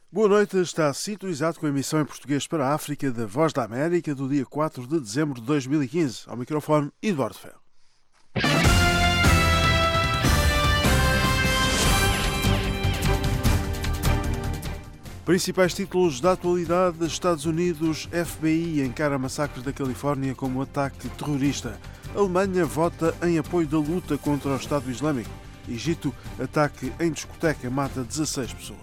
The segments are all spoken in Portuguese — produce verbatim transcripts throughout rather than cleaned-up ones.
Boa noite, está sintonizado com a emissão em português para a África da Voz da América do dia quatro de dezembro de dois mil e quinze. Ao microfone, Eduardo Ferro. Principais títulos da atualidade: Estados Unidos, F B I encara massacres da Califórnia como ataque terrorista. Alemanha vota em apoio da luta contra o Estado Islâmico. Egito, ataque em discoteca mata dezasseis pessoas.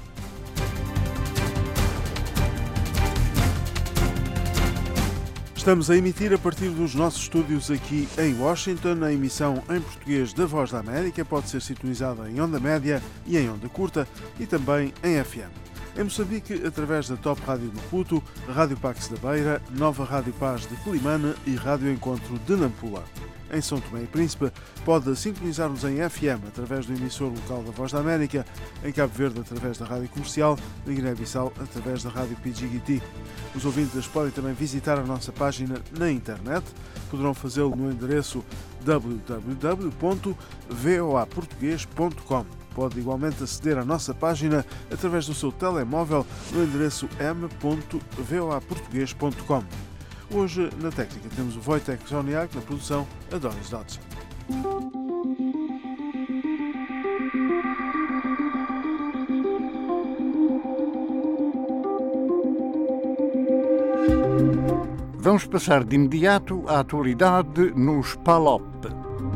Estamos a emitir a partir dos nossos estúdios aqui em Washington. A emissão em português da Voz da América pode ser sintonizada em onda média e em onda curta e também em F M. Em Moçambique, através da Top Rádio do Puto, Rádio Pax da Beira, Nova Rádio Paz de Quelimane e Rádio Encontro de Nampula. Em São Tomé e Príncipe, pode sintonizar-nos em F M através do emissor local da Voz da América, em Cabo Verde através da Rádio Comercial, em Guiné-Bissau através da Rádio P G G T. Os ouvintes podem também visitar a nossa página na internet. Poderão fazê-lo no endereço w w w ponto voa português ponto com. Pode igualmente aceder à nossa página através do seu telemóvel no endereço m ponto voa português ponto com. Hoje, na técnica, temos o Wojtek Zoniak, na produção, Adonis Dodson. Vamos passar de imediato à atualidade nos P A L O P.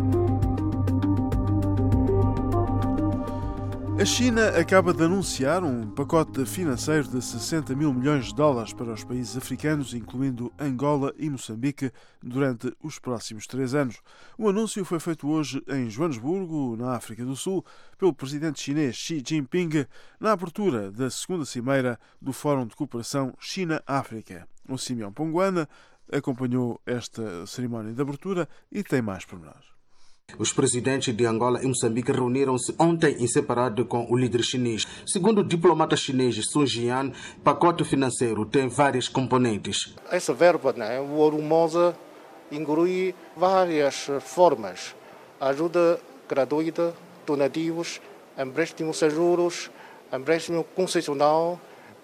A China acaba de anunciar um pacote financeiro de sessenta mil milhões de dólares para os países africanos, incluindo Angola e Moçambique, durante os próximos três anos. O anúncio foi feito hoje em Joanesburgo, na África do Sul, pelo presidente chinês Xi Jinping, na abertura da segunda cimeira do Fórum de Cooperação China-África. O Simeão Ponguana acompanhou esta cerimónia de abertura e tem mais pormenores. Os presidentes de Angola e Moçambique reuniram-se ontem em separado com o líder chinês. Segundo o diplomata chinês Sun Jian, o pacote financeiro tem várias componentes. Essa verba, né, volumosa, inclui várias formas. Ajuda gratuita, donativos, empréstimo sem juros, empréstimo concessional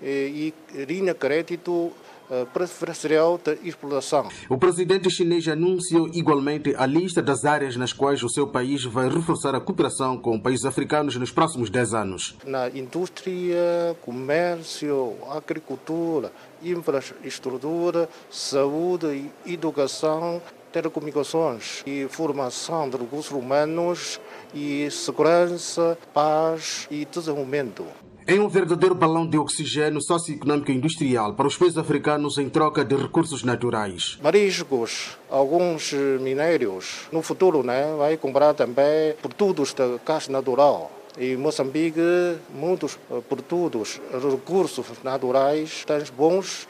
e, e linha de crédito preferencial de exploração. O presidente chinês anunciou igualmente a lista das áreas nas quais o seu país vai reforçar a cooperação com países africanos nos próximos dez anos. Na indústria, comércio, agricultura, infraestrutura, saúde e educação, telecomunicações e formação de recursos humanos e segurança, paz e desenvolvimento. Em um verdadeiro balão de oxigênio socioeconômico e industrial para os países africanos em troca de recursos naturais. Mariscos, alguns minérios. No futuro, né, vai comprar também produtos de gás natural. Em Moçambique, muitos produtos, recursos naturais, têm bons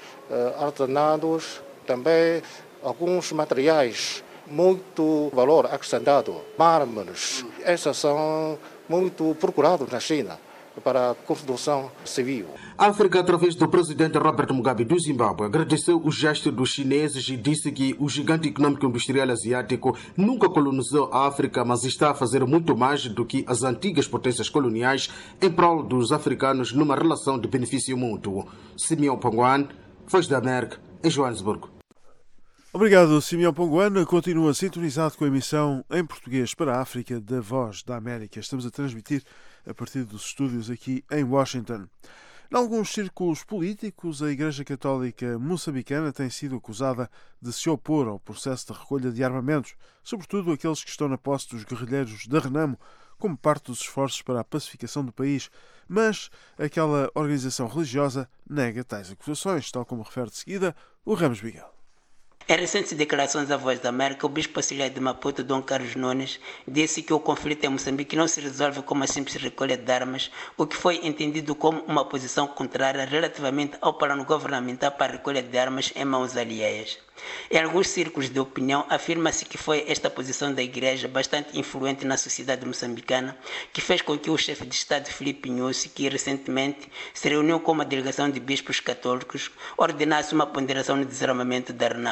artesanos, também alguns materiais, muito valor acrescentado. Mármores, esses são muito procurados na China para a construção civil. A África, através do presidente Robert Mugabe do Zimbábue, agradeceu o gesto dos chineses e disse que o gigante econômico industrial asiático nunca colonizou a África, mas está a fazer muito mais do que as antigas potências coloniais em prol dos africanos numa relação de benefício mútuo. Simeão Ponguan, Voz da América, em Joanesburgo. Obrigado, Simeão Ponguana. Continua sintonizado com a emissão em português para a África da Voz da América. Estamos a transmitir a partir dos estúdios aqui em Washington. Em alguns círculos políticos, a Igreja Católica moçambicana tem sido acusada de se opor ao processo de recolha de armamentos, sobretudo aqueles que estão na posse dos guerrilheiros da Renamo, como parte dos esforços para a pacificação do país. Mas aquela organização religiosa nega tais acusações, tal como refere de seguida o Ramos Miguel. Em recentes declarações à Voz da América, o bispo auxiliar de Maputo, Dom Carlos Nunes, disse que o conflito em Moçambique não se resolve com uma simples recolha de armas, o que foi entendido como uma posição contrária relativamente ao plano governamental para a recolha de armas em mãos alheias. Em alguns círculos de opinião, afirma-se que foi esta posição da Igreja, bastante influente na sociedade moçambicana, que fez com que o chefe de Estado, Filipe Nyusi, que recentemente se reuniu com uma delegação de bispos católicos, ordenasse uma ponderação no desarmamento da Renamo.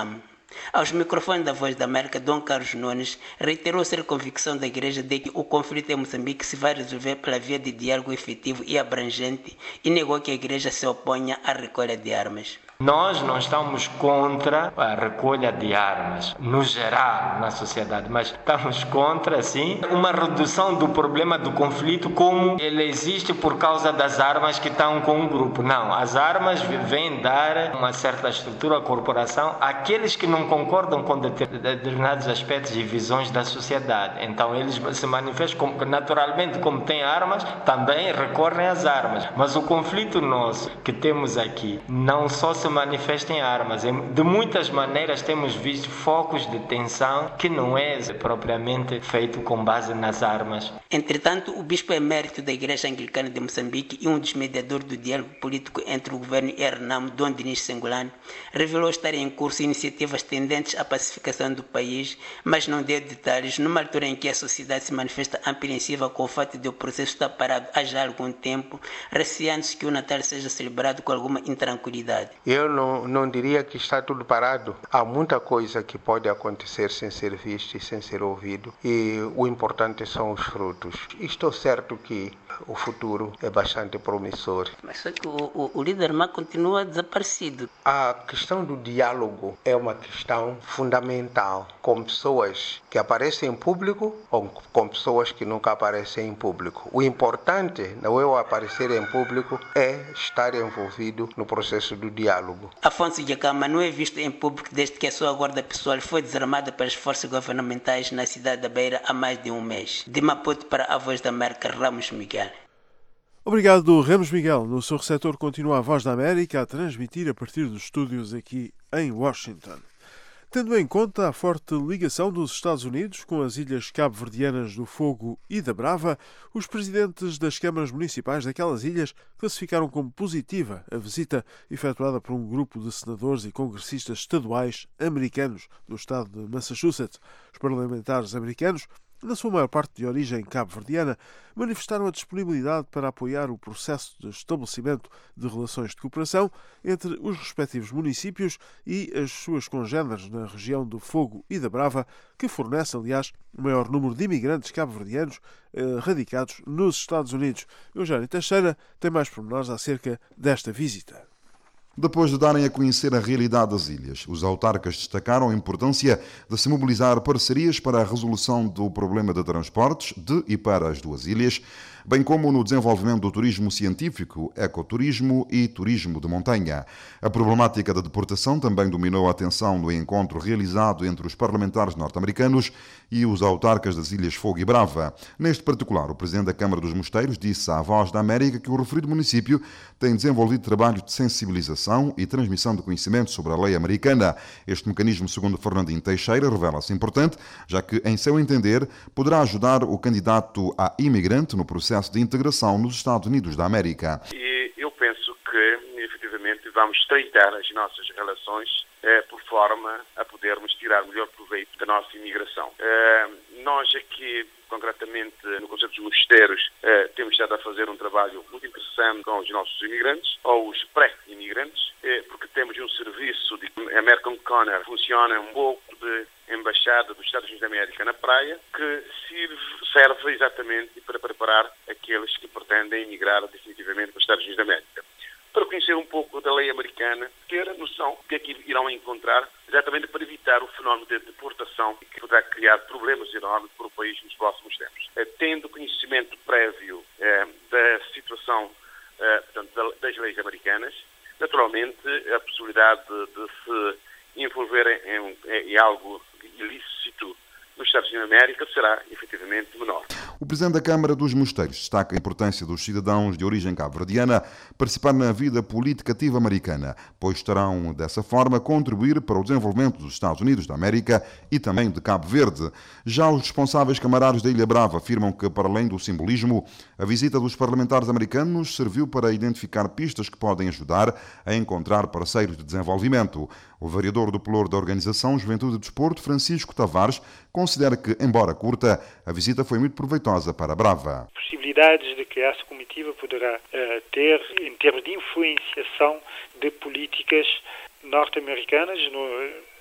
Aos microfones da Voz da América, Dom Carlos Nunes reiterou ser convicção da Igreja de que o conflito em Moçambique se vai resolver pela via de diálogo efetivo e abrangente e negou que a Igreja se oponha à recolha de armas. Nós não estamos contra a recolha de armas, no geral, na sociedade, mas estamos contra, sim, uma redução do problema do conflito como ele existe por causa das armas que estão com um grupo. Não, as armas vêm dar uma certa estrutura à corporação àqueles que não concordam com determinados aspectos e visões da sociedade. Então eles se manifestam naturalmente, como têm armas, também recorrem às armas. Mas o conflito nosso que temos aqui não só se manifesta em armas. De muitas maneiras temos visto focos de tensão que não é propriamente feito com base nas armas. Entretanto, o bispo emérito da Igreja Anglicana de Moçambique e um dos mediadores do diálogo político entre o governo e a Renamo, Dom Dinis Sengolane, revelou estar em curso iniciativas tendentes à pacificação do país, mas não deu detalhes numa altura em que a sociedade se manifesta apreensiva com o fato de o processo estar parado há já algum tempo, receando-se que o Natal seja celebrado com alguma intranquilidade. Eu não, não diria que está tudo parado. Há muita coisa que pode acontecer sem ser visto e sem ser ouvido, e o importante são os frutos. Estou certo que o futuro é bastante promissor. Mas só que o, o, o líder Má continua desaparecido. A questão do diálogo é uma questão fundamental, com pessoas que aparecem em público ou com pessoas que nunca aparecem em público. O importante, não é o aparecer em público, é estar envolvido no processo do diálogo. Afonso Djacama não é visto em público desde que a sua guarda pessoal foi desarmada pelas forças governamentais na cidade da Beira há mais de um mês. De Maputo para a Voz da América, Ramos Miguel. Obrigado, Ramos Miguel. No seu receptor continua a Voz da América a transmitir a partir dos estúdios aqui em Washington. Tendo em conta a forte ligação dos Estados Unidos com as ilhas cabo-verdianas do Fogo e da Brava, os presidentes das câmaras municipais daquelas ilhas classificaram como positiva a visita efetuada por um grupo de senadores e congressistas estaduais americanos do estado de Massachusetts. Os parlamentares americanos, na sua maior parte de origem cabo-verdiana, manifestaram a disponibilidade para apoiar o processo de estabelecimento de relações de cooperação entre os respectivos municípios e as suas congêneres na região do Fogo e da Brava, que fornece, aliás, o maior número de imigrantes cabo-verdianos eh, radicados nos Estados Unidos. Eugênio Teixeira tem mais pormenores acerca desta visita. Depois de darem a conhecer a realidade das ilhas, os autarcas destacaram a importância de se mobilizar parcerias para a resolução do problema de transportes de e para as duas ilhas, bem como no desenvolvimento do turismo científico, ecoturismo e turismo de montanha. A problemática da deportação também dominou a atenção no encontro realizado entre os parlamentares norte-americanos e os autarcas das Ilhas Fogo e Brava. Neste particular, o presidente da Câmara dos Mosteiros disse à Voz da América que o referido município tem desenvolvido trabalho de sensibilização e transmissão de conhecimento sobre a lei americana. Este mecanismo, segundo Fernandinho Teixeira, revela-se importante, já que, em seu entender, poderá ajudar o candidato a imigrante no processo de integração nos Estados Unidos da América. E eu penso que, efetivamente, vamos estreitar as nossas relações eh, por forma a podermos tirar melhor proveito da nossa imigração. Eh, nós aqui, concretamente no Conselho dos Mosteiros, eh, temos estado a fazer um trabalho muito interessante com os nossos imigrantes, ou os pré-imigrantes, eh, porque temos um serviço de American Corner, funciona um pouco de Embaixada dos Estados Unidos da América na praia, que serve, serve exatamente para preparar aqueles que pretendem emigrar definitivamente para os Estados Unidos da América. Para conhecer um pouco da lei americana, ter a noção do que é que irão encontrar, exatamente para evitar o fenómeno de deportação que poderá criar problemas enormes para o país nos próximos tempos. Tendo conhecimento prévio eh, da situação eh, portanto, das leis americanas, naturalmente a possibilidade de, de se envolver em, em, em algo ilícito nos Estados Unidos da América será efetivamente menor. O presidente da Câmara dos Mosteiros destaca a importância dos cidadãos de origem cabo-verdiana participar na vida política ativa americana, pois estarão, dessa forma, a contribuir para o desenvolvimento dos Estados Unidos da América e também de Cabo Verde. Já os responsáveis camarários da Ilha Brava afirmam que, para além do simbolismo, a visita dos parlamentares americanos serviu para identificar pistas que podem ajudar a encontrar parceiros de desenvolvimento. O vereador do Pelour da organização Juventude e Desporto, Francisco Tavares, considera que, embora curta, a visita foi muito proveitosa para a Brava. Possibilidades de que essa comitiva poderá uh, ter em termos de influenciação de políticas norte-americanas no,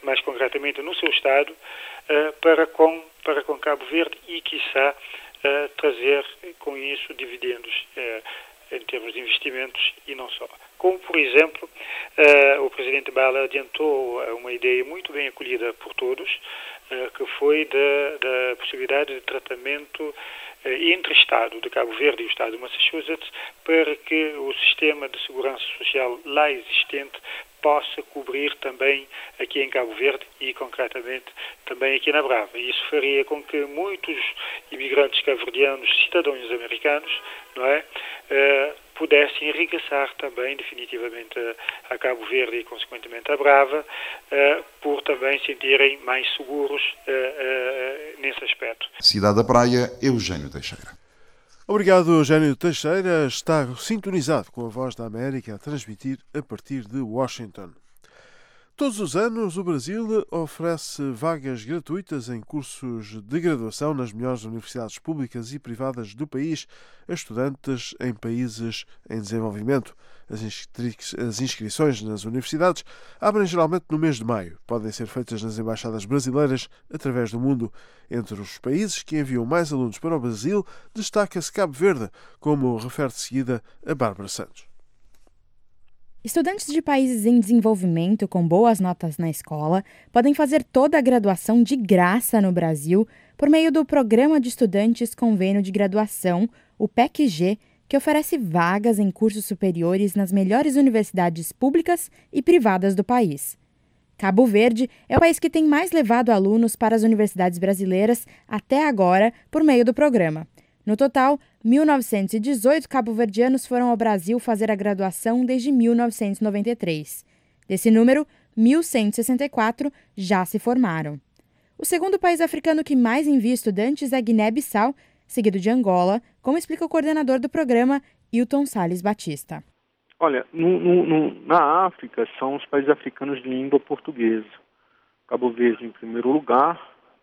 mais concretamente no seu Estado, uh, para, com, para com Cabo Verde e, quiçá, uh, trazer com isso dividendos uh, em termos de investimentos e não só. Como, por exemplo, uh, o presidente Bala adiantou uma ideia muito bem acolhida por todos, uh, que foi da, da possibilidade de tratamento uh, entre Estado de Cabo Verde e o Estado de Massachusetts, para que o sistema de segurança social lá existente possa cobrir também aqui em Cabo Verde e, concretamente, também aqui na Brava. Isso faria com que muitos imigrantes cabo-verdianos, cidadãos americanos, não é, uh, pudessem regressar também definitivamente a, a Cabo Verde e, consequentemente, a Brava, uh, por também sentirem mais seguros uh, uh, nesse aspecto. Cidade da Praia, Eugênio Teixeira. Obrigado, Eugênio Teixeira. Está sintonizado com a Voz da América a transmitir a partir de Washington. Todos os anos, o Brasil oferece vagas gratuitas em cursos de graduação nas melhores universidades públicas e privadas do país a estudantes em países em desenvolvimento. As, inscri- as inscrições nas universidades abrem geralmente no mês de maio. Podem ser feitas nas embaixadas brasileiras através do mundo. Entre os países que enviam mais alunos para o Brasil, destaca-se Cabo Verde, como refere de seguida a Bárbara Santos. Estudantes de países em desenvolvimento com boas notas na escola podem fazer toda a graduação de graça no Brasil por meio do Programa de Estudantes Convênio de Graduação, o P E C G, que oferece vagas em cursos superiores nas melhores universidades públicas e privadas do país. Cabo Verde é o país que tem mais levado alunos para as universidades brasileiras até agora por meio do programa. No total, mil novecentos e dezoito cabo-verdianos foram ao Brasil fazer a graduação desde mil novecentos e noventa e três. Desse número, mil cento e sessenta e quatro já se formaram. O segundo país africano que mais envia estudantes é Guiné-Bissau, seguido de Angola, como explica o coordenador do programa, Hilton Salles Batista. Olha, no, no, no, na África são os países africanos de língua portuguesa. Cabo Verde em primeiro lugar,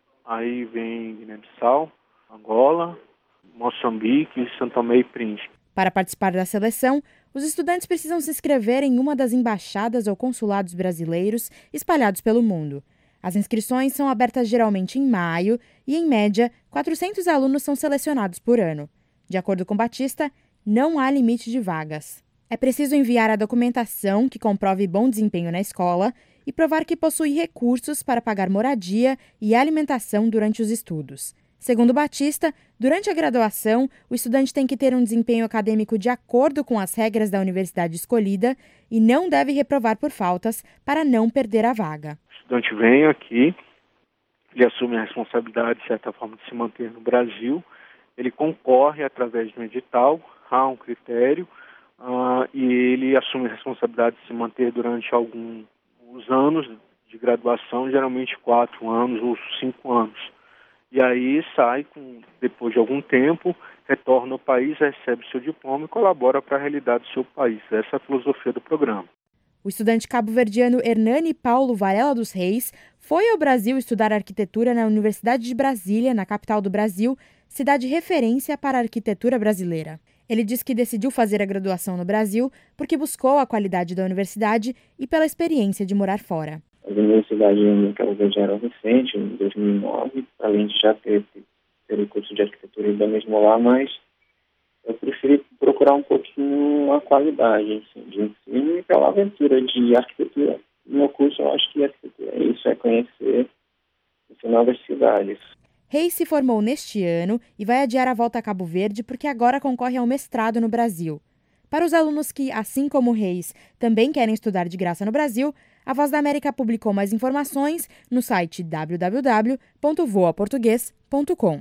aí vem Guiné-Bissau, Angola, Moçambique, São Tomé e Príncipe. Para participar da seleção, os estudantes precisam se inscrever em uma das embaixadas ou consulados brasileiros espalhados pelo mundo. As inscrições são abertas geralmente em maio e, em média, quatrocentos alunos são selecionados por ano. De acordo com Batista, não há limite de vagas. É preciso enviar a documentação que comprove bom desempenho na escola e provar que possui recursos para pagar moradia e alimentação durante os estudos. Segundo Batista, durante a graduação, o estudante tem que ter um desempenho acadêmico de acordo com as regras da universidade escolhida e não deve reprovar por faltas para não perder a vaga. O estudante vem aqui, ele assume a responsabilidade, de certa forma, de se manter no Brasil, ele concorre através de um edital, há um critério, uh, e ele assume a responsabilidade de se manter durante alguns anos de graduação, geralmente quatro anos ou cinco anos. E aí sai, com, depois de algum tempo, retorna ao país, recebe seu diploma e colabora para a realidade do seu país. Essa é a filosofia do programa. O estudante cabo-verdiano Hernani Paulo Varela dos Reis foi ao Brasil estudar arquitetura na Universidade de Brasília, na capital do Brasil, cidade referência para a arquitetura brasileira. Ele diz que decidiu fazer a graduação no Brasil porque buscou a qualidade da universidade e pela experiência de morar fora. A universidade em Cabo Verde era recente, em dois mil e nove, além de já ter, ter o curso de arquitetura ainda mesmo lá, mas eu preferi procurar um pouquinho a qualidade assim, de ensino e pela aventura de arquitetura. No meu curso, eu acho que arquitetura é isso, é conhecer novas cidades. Reis se formou neste ano e vai adiar a volta a Cabo Verde porque agora concorre ao mestrado no Brasil. Para os alunos que, assim como Reis, também querem estudar de graça no Brasil, a Voz da América publicou mais informações no site w w w ponto voa português ponto com.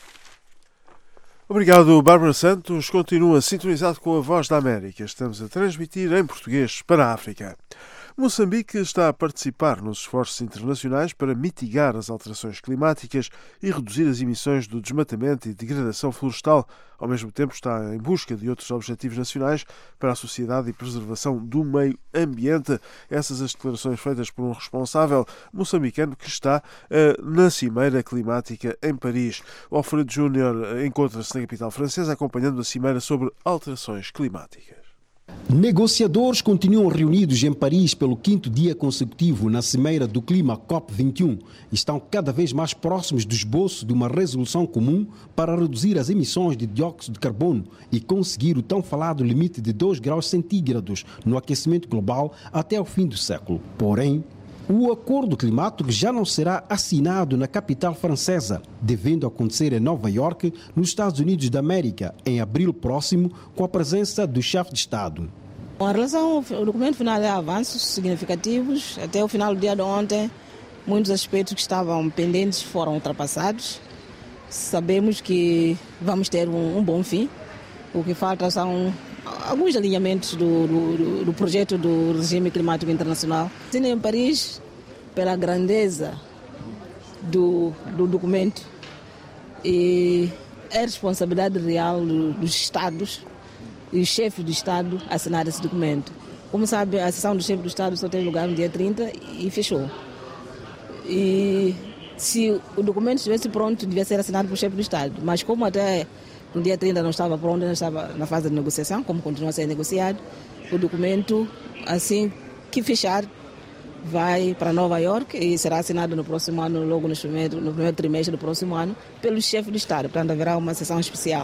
Obrigado, Bárbara Santos. Continua sintonizado com a Voz da América. Estamos a transmitir em português para a África. Moçambique está a participar nos esforços internacionais para mitigar as alterações climáticas e reduzir as emissões do desmatamento e degradação florestal. Ao mesmo tempo, está em busca de outros objetivos nacionais para a sociedade e preservação do meio ambiente. Essas as declarações feitas por um responsável moçambicano que está uh, na Cimeira Climática em Paris. O Alfredo Júnior encontra-se na capital francesa acompanhando a Cimeira sobre alterações climáticas. Negociadores continuam reunidos em Paris pelo quinto dia consecutivo na cimeira do clima COP vinte e um. Estão cada vez mais próximos do esboço de uma resolução comum para reduzir as emissões de dióxido de carbono e conseguir o tão falado limite de dois graus centígrados no aquecimento global até o fim do século. Porém, o acordo climático já não será assinado na capital francesa, devendo acontecer em Nova Iorque, nos Estados Unidos da América, em abril próximo, com a presença do chefe de Estado. Com relação ao documento final, há avanços significativos. Até o final do dia de ontem, muitos aspectos que estavam pendentes foram ultrapassados. Sabemos que vamos ter um, um bom fim. O que falta são alguns alinhamentos do, do, do projeto do regime climático internacional. Assim, em Paris, pela grandeza do, do documento e a responsabilidade real do, dos Estados e os chefes do Estado assinar esse documento. Como sabe, a sessão do chefe do Estado só tem lugar no dia trinta e fechou. E se o documento estivesse pronto, devia ser assinado pelo chefe do Estado. Mas como até no dia trinta não estava pronto, não estava na fase de negociação, como continua a ser negociado, o documento, assim que fechar, vai para Nova Iorque e será assinado no próximo ano, logo no primeiro, no primeiro trimestre do próximo ano, pelo chefe do Estado. Portanto, haverá uma sessão especial.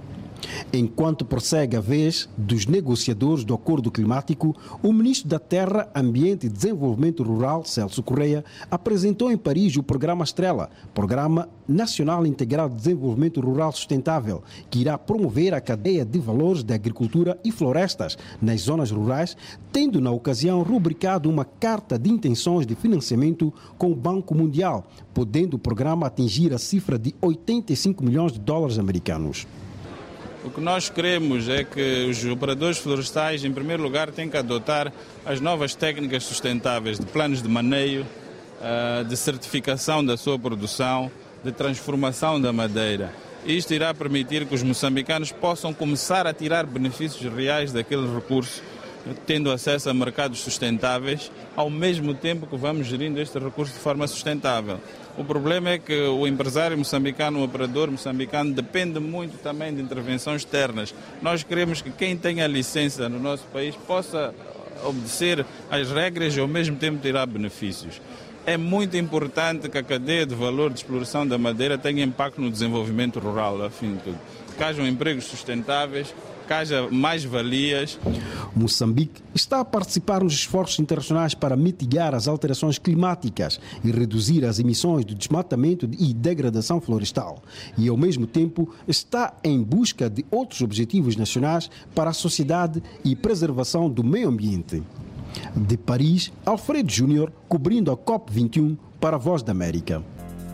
Enquanto prossegue a vez dos negociadores do Acordo Climático, o ministro da Terra, Ambiente e Desenvolvimento Rural, Celso Correia, apresentou em Paris o Programa Estrela, Programa Nacional Integrado de Desenvolvimento Rural Sustentável, que irá promover a cadeia de valores da agricultura e florestas nas zonas rurais, tendo na ocasião rubricado uma carta de intenções de financiamento com o Banco Mundial, podendo o programa atingir a cifra de oitenta e cinco milhões de dólares americanos. O que nós queremos é que os operadores florestais, em primeiro lugar, têm que adotar as novas técnicas sustentáveis de planos de maneio, de certificação da sua produção, de transformação da madeira. Isto irá permitir que os moçambicanos possam começar a tirar benefícios reais daquele recurso, tendo acesso a mercados sustentáveis, ao mesmo tempo que vamos gerindo este recurso de forma sustentável. O problema é que o empresário moçambicano, o operador moçambicano, depende muito também de intervenções externas. Nós queremos que quem tenha licença no nosso país possa obedecer às regras e ao mesmo tempo tirar benefícios. É muito importante que a cadeia de valor de exploração da madeira tenha impacto no desenvolvimento rural, afim de tudo. Que hajam empregos sustentáveis, que haja mais valias. Moçambique está a participar nos esforços internacionais para mitigar as alterações climáticas e reduzir as emissões de desmatamento e degradação florestal. E, ao mesmo tempo, está em busca de outros objetivos nacionais para a sociedade e preservação do meio ambiente. De Paris, Alfredo Júnior, cobrindo a COP vinte e um para a Voz da América.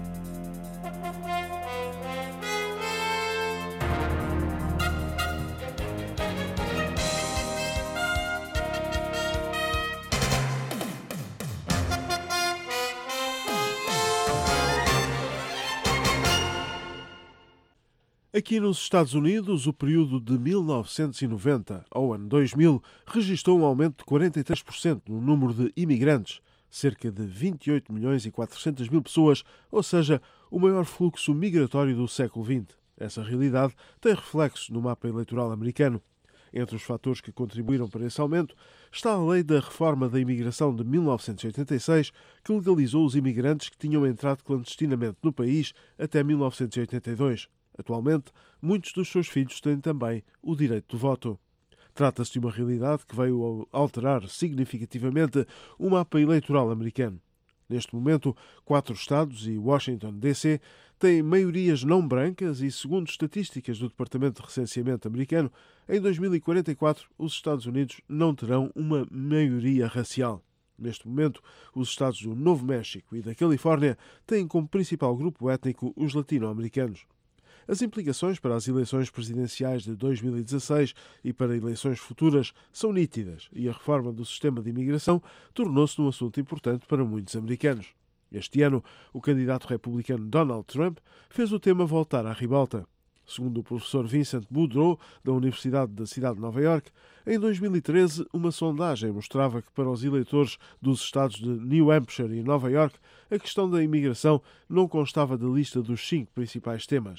Aqui nos Estados Unidos, o período de mil novecentos e noventa ao ano dois mil registrou um aumento de quarenta e três por cento no número de imigrantes, cerca de vinte e oito milhões e quatrocentas mil pessoas, ou seja, o maior fluxo migratório do século vinte. Essa realidade tem reflexos no mapa eleitoral americano. Entre os fatores que contribuíram para esse aumento está a Lei da Reforma da Imigração de mil novecentos e oitenta e seis, que legalizou os imigrantes que tinham entrado clandestinamente no país até mil novecentos e oitenta e dois. Atualmente, muitos dos seus filhos têm também o direito de voto. Trata-se de uma realidade que veio alterar significativamente o mapa eleitoral americano. Neste momento, quatro estados e Washington, D C têm maiorias não brancas e, segundo estatísticas do Departamento de Recenseamento americano, em dois mil e quarenta e quatro os Estados Unidos não terão uma maioria racial. Neste momento, os estados do Novo México e da Califórnia têm como principal grupo étnico os latino-americanos. As implicações para as eleições presidenciais de dois mil e dezasseis e para eleições futuras são nítidas e a reforma do sistema de imigração tornou-se um assunto importante para muitos americanos. Este ano, o candidato republicano Donald Trump fez o tema voltar à ribalta. Segundo o professor Vincent Boudreau, da Universidade da Cidade de Nova Iorque, em dois mil e treze, uma sondagem mostrava que para os eleitores dos estados de New Hampshire e Nova Iorque, a questão da imigração não constava da lista dos cinco principais temas.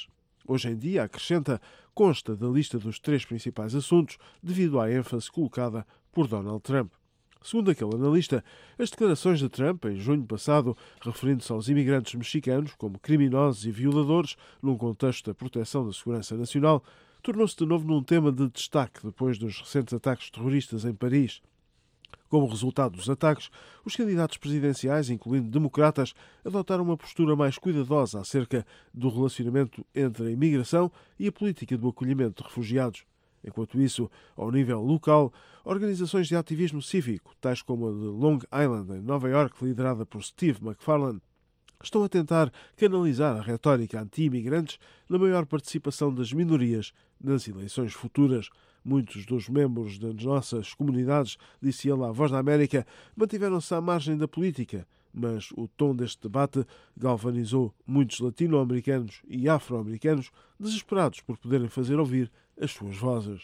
Hoje em dia, acrescenta, consta da lista dos três principais assuntos devido à ênfase colocada por Donald Trump. Segundo aquele analista, as declarações de Trump, em junho passado, referindo-se aos imigrantes mexicanos como criminosos e violadores num contexto da proteção da segurança nacional, tornou-se de novo num tema de destaque depois dos recentes ataques terroristas em Paris. Como resultado dos ataques, os candidatos presidenciais, incluindo democratas, adotaram uma postura mais cuidadosa acerca do relacionamento entre a imigração e a política do acolhimento de refugiados. Enquanto isso, ao nível local, organizações de ativismo cívico, tais como a de Long Island, em Nova Iorque, liderada por Steve McFarland, estão a tentar canalizar a retórica anti-imigrantes na maior participação das minorias nas eleições futuras. Muitos dos membros das nossas comunidades, disse ele à Voz da América, mantiveram-se à margem da política, mas o tom deste debate galvanizou muitos latino-americanos e afro-americanos desesperados por poderem fazer ouvir as suas vozes.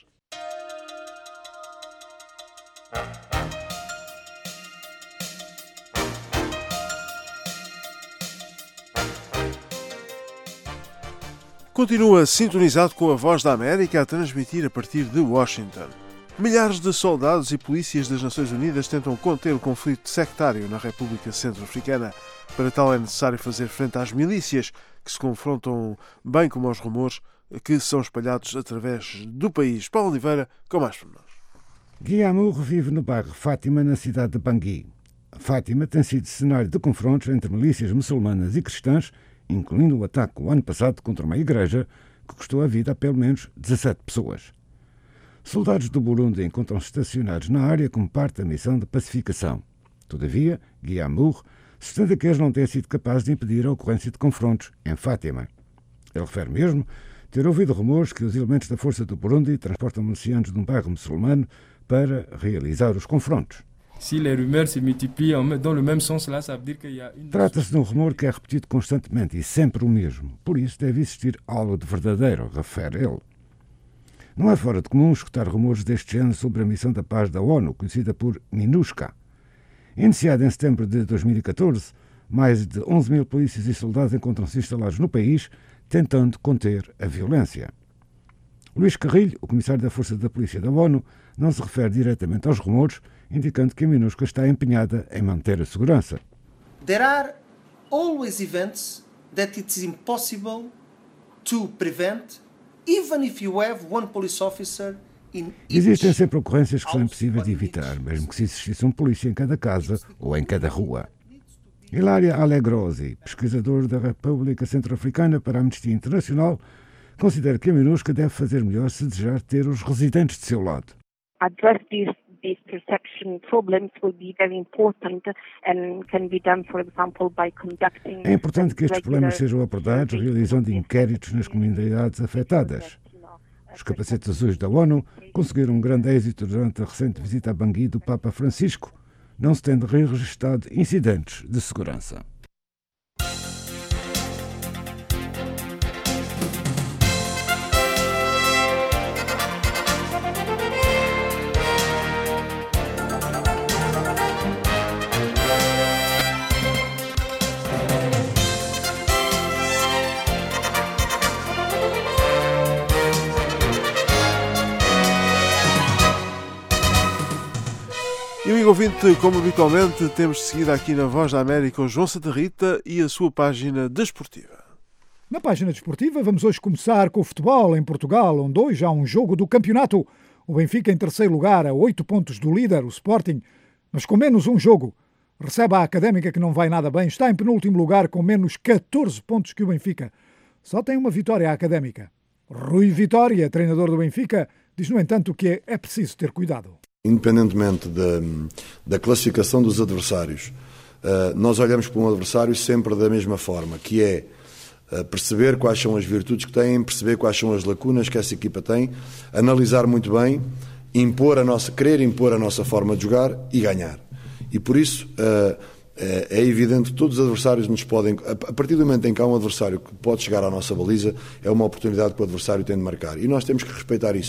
Continua sintonizado com a Voz da América a transmitir a partir de Washington. Milhares de soldados e polícias das Nações Unidas tentam conter o conflito sectário na República Centro-Africana. Para tal é necessário fazer frente às milícias que se confrontam, bem como aos rumores que são espalhados através do país. Paulo Oliveira, com mais pormenores. Guy Amour vive no bairro Fátima, na cidade de Bangui. Fátima tem sido cenário de confrontos entre milícias muçulmanas e cristãs, incluindo o ataque o ano passado contra uma igreja que custou a vida a pelo menos dezassete pessoas. Soldados do Burundi encontram-se estacionados na área como parte da missão de pacificação. Todavia, Guy Amour sustenta que eles não têm sido capazes de impedir a ocorrência de confrontos em Fátima. Ele refere mesmo ter ouvido rumores que os elementos da Força do Burundi transportam milicianos de um bairro muçulmano para realizar os confrontos. Se les rumeurs se multiplient dans le même sens là, ça veut dire qu'il y a une... Trata-se de um rumor que é repetido constantemente e sempre o mesmo. Por isso deve existir algo de verdadeiro, refere ele. Não é fora de comum escutar rumores deste género sobre a missão da paz da ONU, conhecida por MINUSCA. Iniciada em setembro de dois mil e catorze, mais de onze mil polícias e soldados encontram-se instalados no país, tentando conter a violência. Luís Carrilho, o comissário da Força da Polícia da ONU, não se refere diretamente aos rumores, indicando que a MINUSCA está empenhada em manter a segurança. There are always events that it's impossible to prevent, even if you have one police officer in each... Existem sempre ocorrências que são impossíveis de evitar, mesmo que se existisse um polícia em cada casa ou em cada rua. Hilária Alegrosi, pesquisador da República Centro-Africana para a Amnistia Internacional, considera que a MINUSCA deve fazer melhor se desejar ter os residentes de seu lado. Address these, these perception problems will be very important and can be done, for example, by conducting... É importante que estes problemas sejam abordados realizando inquéritos nas comunidades afetadas. Os capacetes azuis da ONU conseguiram um grande êxito durante a recente visita a Bangui do Papa Francisco, não se tendo registrado incidentes de segurança. E amigo ouvinte, como habitualmente, temos de seguida aqui na Voz da América o João Santa Rita e a sua página desportiva. Na página desportiva vamos hoje começar com o futebol em Portugal, onde hoje há um jogo do campeonato. O Benfica em terceiro lugar, a oito pontos do líder, o Sporting, mas com menos um jogo. Recebe a Académica, que não vai nada bem, está em penúltimo lugar com menos catorze pontos que o Benfica. Só tem uma vitória a Académica. Rui Vitória, treinador do Benfica, diz no entanto que é preciso ter cuidado. Independentemente da, da classificação dos adversários, nós olhamos para um adversário sempre da mesma forma, que é perceber quais são as virtudes que têm, perceber quais são as lacunas que essa equipa tem, analisar muito bem, impor a nossa, querer impor a nossa forma de jogar e ganhar. E por isso é evidente que todos os adversários nos podem, a partir do momento em que há um adversário que pode chegar à nossa baliza, é uma oportunidade que o adversário tem de marcar. E nós temos que respeitar isso.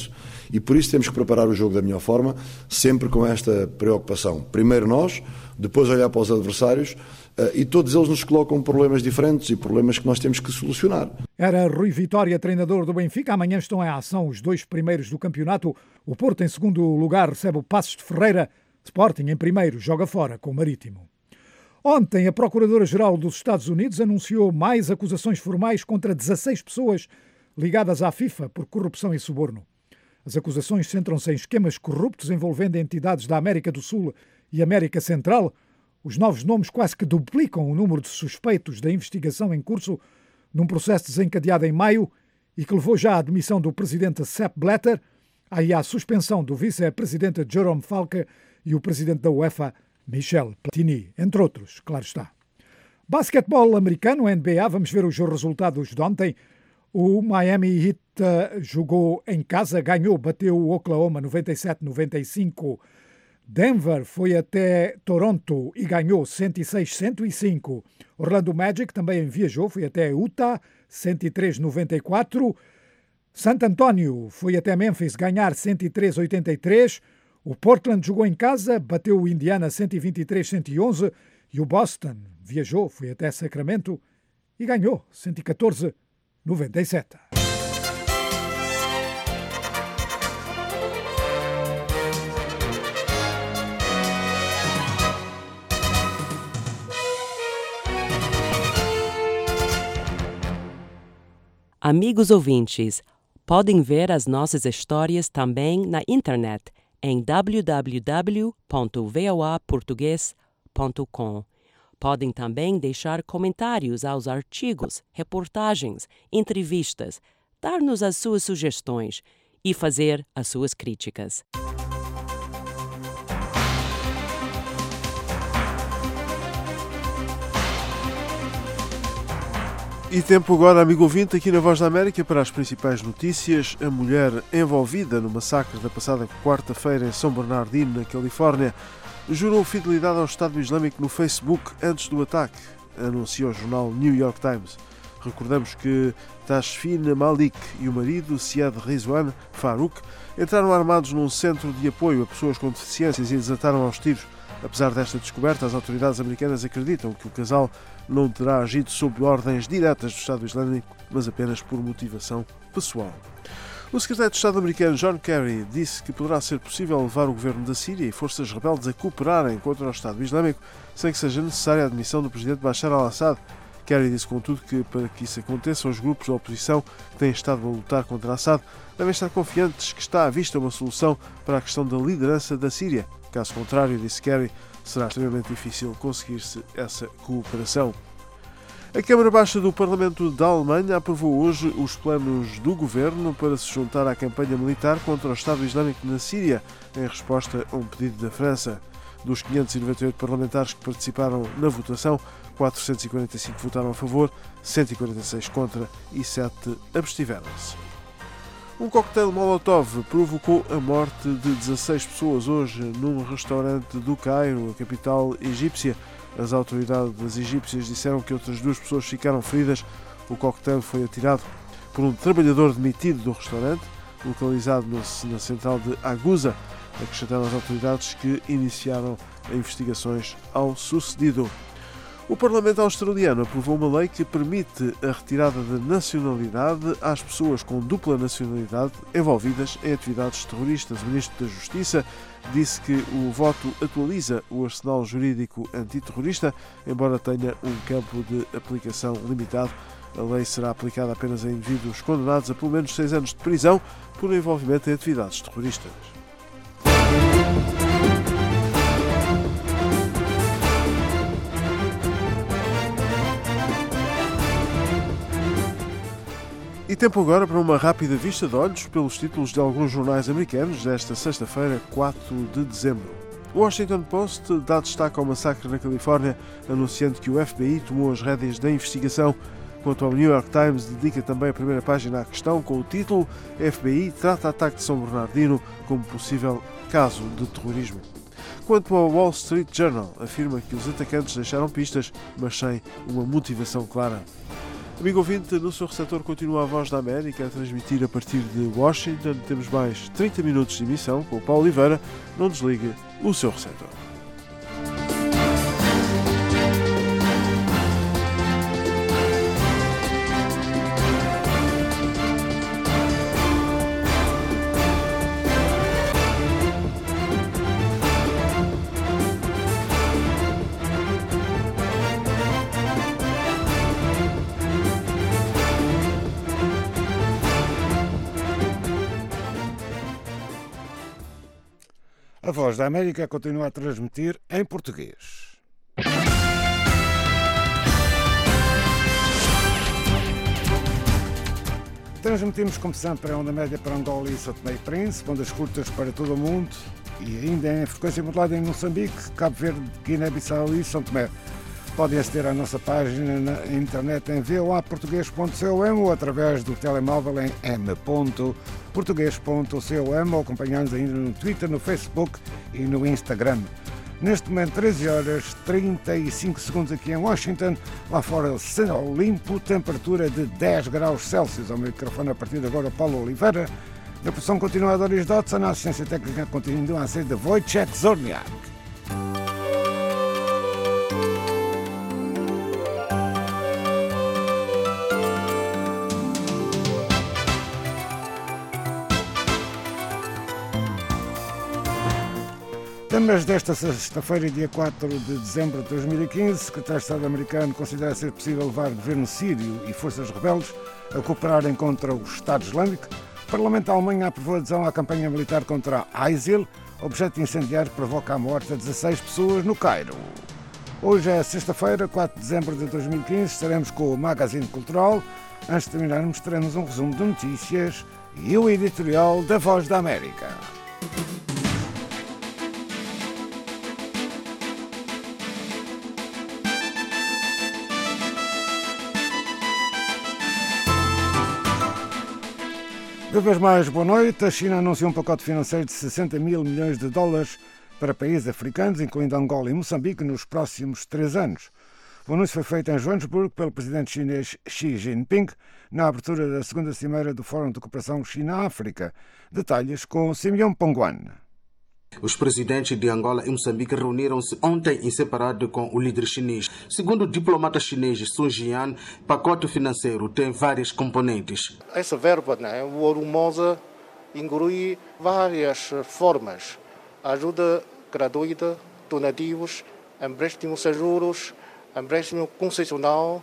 E por isso temos que preparar o jogo da melhor forma, sempre com esta preocupação. Primeiro nós, depois olhar para os adversários, e todos eles nos colocam problemas diferentes e problemas que nós temos que solucionar. Era Rui Vitória, treinador do Benfica. Amanhã estão em ação os dois primeiros do campeonato. O Porto, em segundo lugar, recebe o Passos de Ferreira. Sporting, em primeiro, joga fora com o Marítimo. Ontem, a Procuradora-Geral dos Estados Unidos anunciou mais acusações formais contra dezasseis pessoas ligadas à FIFA por corrupção e suborno. As acusações centram-se em esquemas corruptos envolvendo entidades da América do Sul e América Central. Os novos nomes quase que duplicam o número de suspeitos da investigação em curso num processo desencadeado em maio e que levou já à admissão do presidente Sepp Blatter, aí à suspensão do vice-presidente Jerome Falke e o presidente da UEFA, Michel Platini, entre outros, claro está. Basquetebol americano, N B A, vamos ver os resultados de ontem. O Miami Heat uh, jogou em casa, ganhou, bateu o Oklahoma noventa e sete a noventa e cinco. Denver foi até Toronto e ganhou cento e seis a cento e cinco. Orlando Magic também viajou, foi até Utah, cento e três a noventa e quatro. San Antonio foi até Memphis ganhar cento e três a oitenta e três. O Portland jogou em casa, bateu o Indiana cento e vinte e três a cento e onze. E o Boston viajou, foi até Sacramento e ganhou cento e catorze a noventa e sete. Amigos ouvintes, podem ver as nossas histórias também na internet em w w w ponto v o a português ponto com. Podem também deixar comentários aos artigos, reportagens, entrevistas, dar-nos as suas sugestões e fazer as suas críticas. E tempo agora, amigo ouvinte, aqui na Voz da América para as principais notícias. A mulher envolvida no massacre da passada quarta-feira em São Bernardino, na Califórnia, jurou fidelidade ao Estado Islâmico no Facebook antes do ataque, anunciou o jornal New York Times. Recordamos que Tashfin Malik e o marido, Siad Rizwan Farouk, entraram armados num centro de apoio a pessoas com deficiências e desataram aos tiros. Apesar desta descoberta, as autoridades americanas acreditam que o casal não terá agido sob ordens diretas do Estado Islâmico, mas apenas por motivação pessoal. O secretário de Estado americano John Kerry disse que poderá ser possível levar o governo da Síria e forças rebeldes a cooperarem contra o Estado Islâmico sem que seja necessária a admissão do presidente Bashar al-Assad. Kerry disse, contudo, que para que isso aconteça, os grupos da oposição que têm estado a lutar contra Assad devem estar confiantes que está à vista uma solução para a questão da liderança da Síria. Caso contrário, disse Kerry, será extremamente difícil conseguir-se essa cooperação. A Câmara Baixa do Parlamento da Alemanha aprovou hoje os planos do governo para se juntar à campanha militar contra o Estado Islâmico na Síria, em resposta a um pedido da França. Dos quinhentos e noventa e oito parlamentares que participaram na votação, quatrocentos e quarenta e cinco votaram a favor, cento e quarenta e seis contra e sete abstiveram-se. Um coquetel Molotov provocou a morte de dezasseis pessoas hoje num restaurante do Cairo, a capital egípcia. As autoridades egípcias disseram que outras duas pessoas ficaram feridas. O coquetel foi atirado por um trabalhador demitido do restaurante, localizado na central de Aguza, acrescentaram as autoridades que iniciaram investigações ao sucedido. O Parlamento australiano aprovou uma lei que permite a retirada de nacionalidade às pessoas com dupla nacionalidade envolvidas em atividades terroristas. O Ministro da Justiça disse que o voto atualiza o arsenal jurídico antiterrorista, embora tenha um campo de aplicação limitado. A lei será aplicada apenas a indivíduos condenados a pelo menos seis anos de prisão por envolvimento em atividades terroristas. E tempo agora para uma rápida vista de olhos pelos títulos de alguns jornais americanos desta sexta-feira, quatro de dezembro. O Washington Post dá destaque ao massacre na Califórnia, anunciando que o F B I tomou as rédeas da investigação. Quanto ao New York Times, dedica também a primeira página à questão com o título F B I trata ataque de São Bernardino como possível caso de terrorismo. Quanto ao Wall Street Journal, afirma que os atacantes deixaram pistas, mas sem uma motivação clara. Amigo ouvinte, no seu receptor continua a Voz da América a transmitir a partir de Washington. Temos mais trinta minutos de emissão com o Paulo Oliveira. Não desligue o seu receptor. A Voz da América continua a transmitir em português. Transmitimos, como sempre, a onda média para Angola e São Tomé e Príncipe, ondas curtas para todo o mundo e ainda em frequência modulada em Moçambique, Cabo Verde, Guiné-Bissau e São Tomé. Podem aceder à nossa página na internet em v o a português ponto com ou através do telemóvel em m ponto português ponto com ou acompanhar-nos ainda no Twitter, no Facebook e no Instagram. Neste momento, treze horas e trinta e cinco segundos aqui em Washington. Lá fora, céu limpo, temperatura de dez graus Celsius. Ao microfone, a partir de agora, Paulo Oliveira. Na produção continua a Doris Dodson, a assistência técnica continua a ser de Wojciech Zorniak. Temas desta sexta-feira, dia quatro de dezembro de dois mil e quinze, o secretário de Estado americano considera ser possível levar o governo sírio e forças rebeldes a cooperarem contra o Estado Islâmico. O Parlamento da Alemanha aprovou a adesão à campanha militar contra a ISIL, objeto incendiário que provoca a morte de dezasseis pessoas no Cairo. Hoje é sexta-feira, quatro de dezembro de dois mil e quinze, estaremos com o Magazine Cultural. Antes de terminarmos, teremos um resumo de notícias e o editorial da Voz da América. Uma vez mais, boa noite. A China anunciou um pacote financeiro de sessenta mil milhões de dólares para países africanos, incluindo Angola e Moçambique, nos próximos três anos. O anúncio foi feito em Joanesburgo pelo presidente chinês Xi Jinping na abertura da segunda cimeira do Fórum de Cooperação China-África. Detalhes com Simeão Ponguan. Os presidentes de Angola e Moçambique reuniram-se ontem em separado com o líder chinês. Segundo o diplomata chinês Sun Jian, o pacote financeiro tem várias componentes. Essa verba, né, volumosa, inclui várias formas. Ajuda gratuita, donativos, empréstimo sem juros, empréstimo concessional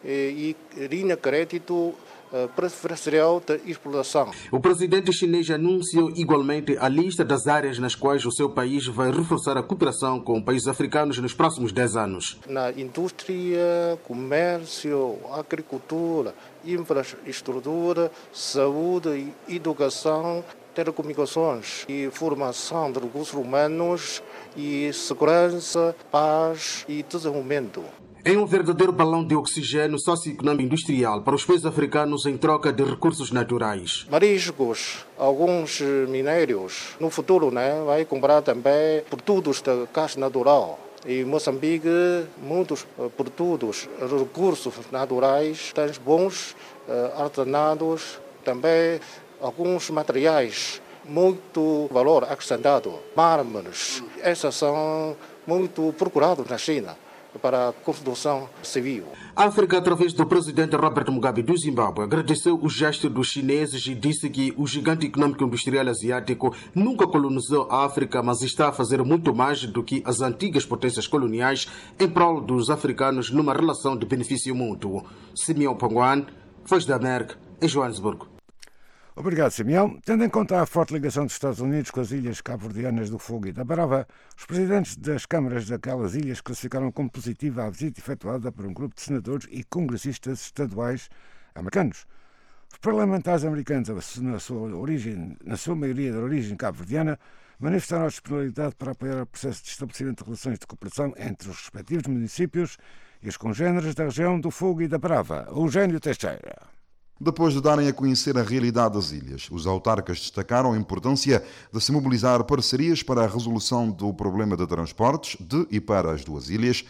e, e linha de crédito preferencial de exploração. O presidente chinês anunciou igualmente a lista das áreas nas quais o seu país vai reforçar a cooperação com países africanos nos próximos dez anos. Na indústria, comércio, agricultura, infraestrutura, saúde, educação, telecomunicações e formação de recursos humanos e segurança, paz e desenvolvimento. É um verdadeiro balão de oxigênio socioeconômico industrial para os países africanos em troca de recursos naturais. Mariscos, alguns minérios. No futuro, né, vai comprar também produtos de gás natural. Em Moçambique, muitos produtos, recursos naturais, têm bons artesanatos, também alguns materiais, muito valor acrescentado. Mármores, esses são muito procurados na China para a construção civil. A África, através do presidente Robert Mugabe do Zimbábue, agradeceu o gesto dos chineses e disse que o gigante econômico industrial asiático nunca colonizou a África, mas está a fazer muito mais do que as antigas potências coloniais em prol dos africanos numa relação de benefício mútuo. Simeão Ponguan, Voz da América, em Joanesburgo. Obrigado, Simeão. Tendo em conta a forte ligação dos Estados Unidos com as ilhas cabo-verdianas do Fogo e da Barava, os presidentes das câmaras daquelas ilhas classificaram como positiva a visita efetuada por um grupo de senadores e congressistas estaduais americanos. Os parlamentares americanos, na sua, origem, na sua maioria de origem cabo-verdiana, manifestaram a disponibilidade para apoiar o processo de estabelecimento de relações de cooperação entre os respectivos municípios e os congêneres da região do Fogo e da Barava. Eugênio Teixeira. Depois de darem a conhecer a realidade das ilhas, os autarcas destacaram a importância de se mobilizar parcerias para a resolução do problema de transportes de e para as duas ilhas,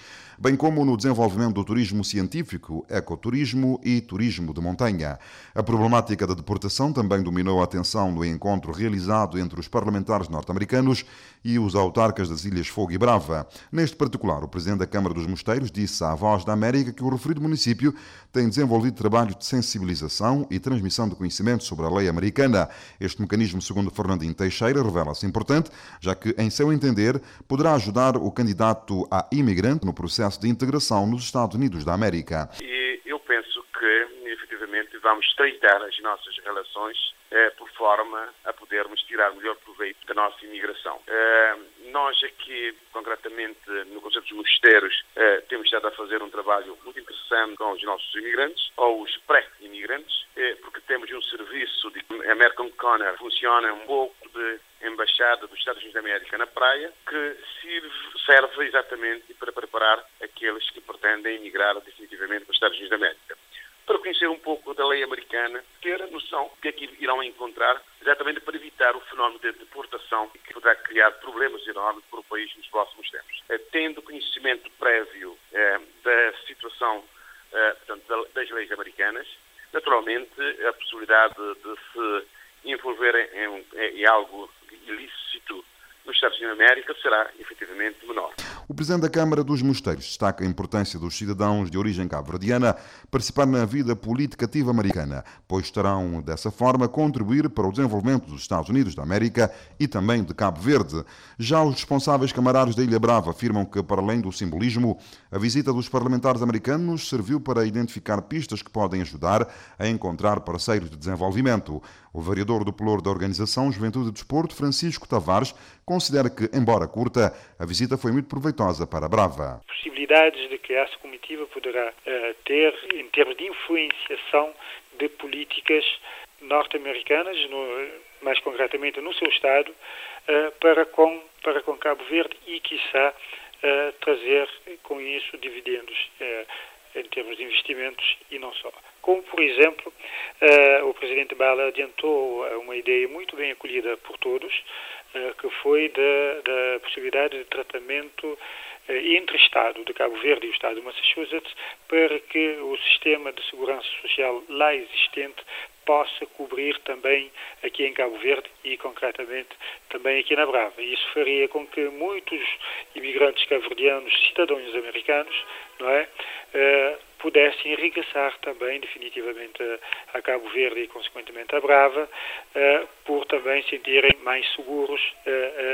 bem como no desenvolvimento do turismo científico, ecoturismo e turismo de montanha. A problemática da deportação também dominou a atenção no encontro realizado entre os parlamentares norte-americanos e os autarcas das Ilhas Fogo e Brava. Neste particular, o presidente da Câmara dos Mosteiros disse à Voz da América que o referido município tem desenvolvido trabalhos de sensibilização e transmissão de conhecimento sobre a lei americana. Este mecanismo, segundo Fernandinho Teixeira, revela-se importante, já que, em seu entender, poderá ajudar o candidato a imigrante no processo de integração nos Estados Unidos da América. E eu penso que, efetivamente, vamos estreitar as nossas relações eh, por forma a podermos tirar melhor proveito da nossa imigração. Eh, nós aqui, concretamente, no Conselho dos Mosteiros, eh, temos estado a fazer um trabalho muito interessante com os nossos imigrantes, ou os pré-imigrantes, eh, porque temos um serviço de American Corner, funciona um pouco de Embaixada dos Estados Unidos da América na praia, que serve, serve exatamente para preparar aqueles que pretendem emigrar definitivamente para os Estados Unidos da América. Para conhecer um pouco da lei americana, ter a noção do que é que irão encontrar, exatamente para evitar o fenómeno de deportação que poderá criar problemas enormes para o país nos próximos tempos. Tendo conhecimento prévio eh, da situação eh, portanto, das leis americanas, naturalmente a possibilidade de se envolver em, em, em algo ilícito nos Estados Unidos da América será efetivamente menor. O presidente da Câmara dos Mosteiros destaca a importância dos cidadãos de origem cabo-verdiana participar na vida política ativa americana, pois estarão, dessa forma, a contribuir para o desenvolvimento dos Estados Unidos da América e também de Cabo Verde. Já os responsáveis camarários da Ilha Brava afirmam que, para além do simbolismo, a visita dos parlamentares americanos serviu para identificar pistas que podem ajudar a encontrar parceiros de desenvolvimento. O vereador do Pelour da organização Juventude e Desporto, Francisco Tavares, considera que, embora curta, a visita foi muito proveitosa para a Brava. Possibilidades de que essa comitiva poderá uh, ter em termos de influenciação de políticas norte-americanas, no, mais concretamente no seu estado, uh, para, com, para com Cabo Verde e, quiçá, uh, trazer com isso dividendos uh, em termos de investimentos e não só. Como, por exemplo, uh, o presidente Bala adiantou uma ideia muito bem acolhida por todos, uh, que foi da, da possibilidade de tratamento uh, entre Estado de Cabo Verde e o Estado de Massachusetts, para que o sistema de segurança social lá existente possa cobrir também aqui em Cabo Verde e, concretamente, também aqui na Brava. E isso faria com que muitos imigrantes cabo-verdianos, cidadãos americanos, não é, uh, pudessem regressar também definitivamente a, a Cabo Verde e, consequentemente, a Brava, uh, por também sentirem mais seguros uh,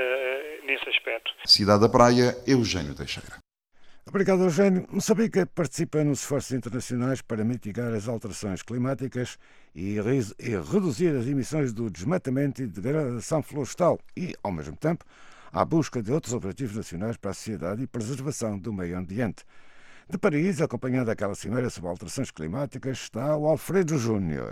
uh, nesse aspecto. Cidade da Praia, Eugênio Teixeira. Obrigado, Eugênio. Moçambique participa nos esforços internacionais para mitigar as alterações climáticas e, e reduzir as emissões do desmatamento e degradação florestal e, ao mesmo tempo, à busca de outros objetivos nacionais para a sociedade e preservação do meio ambiente. De Paris, acompanhando aquela cimeira sobre alterações climáticas, está o Alfredo Júnior.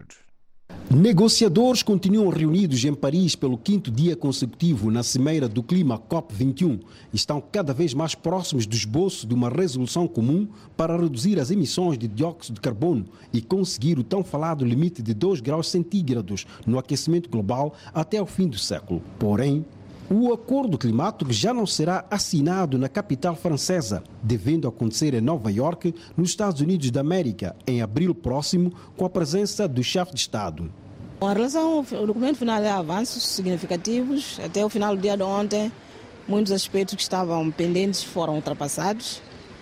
Negociadores continuam reunidos em Paris pelo quinto dia consecutivo na Cimeira do Clima COP vinte e um e estão cada vez mais próximos do esboço de uma resolução comum para reduzir as emissões de dióxido de carbono e conseguir o tão falado limite de dois graus centígrados no aquecimento global até o fim do século. Porém, o acordo climático já não será assinado na capital francesa, devendo acontecer em Nova Iorque, nos Estados Unidos da América, em abril próximo, com a presença do chefe de Estado. Com relação ao documento final, há avanços significativos. Até o final do dia de ontem, muitos aspectos que estavam pendentes foram ultrapassados.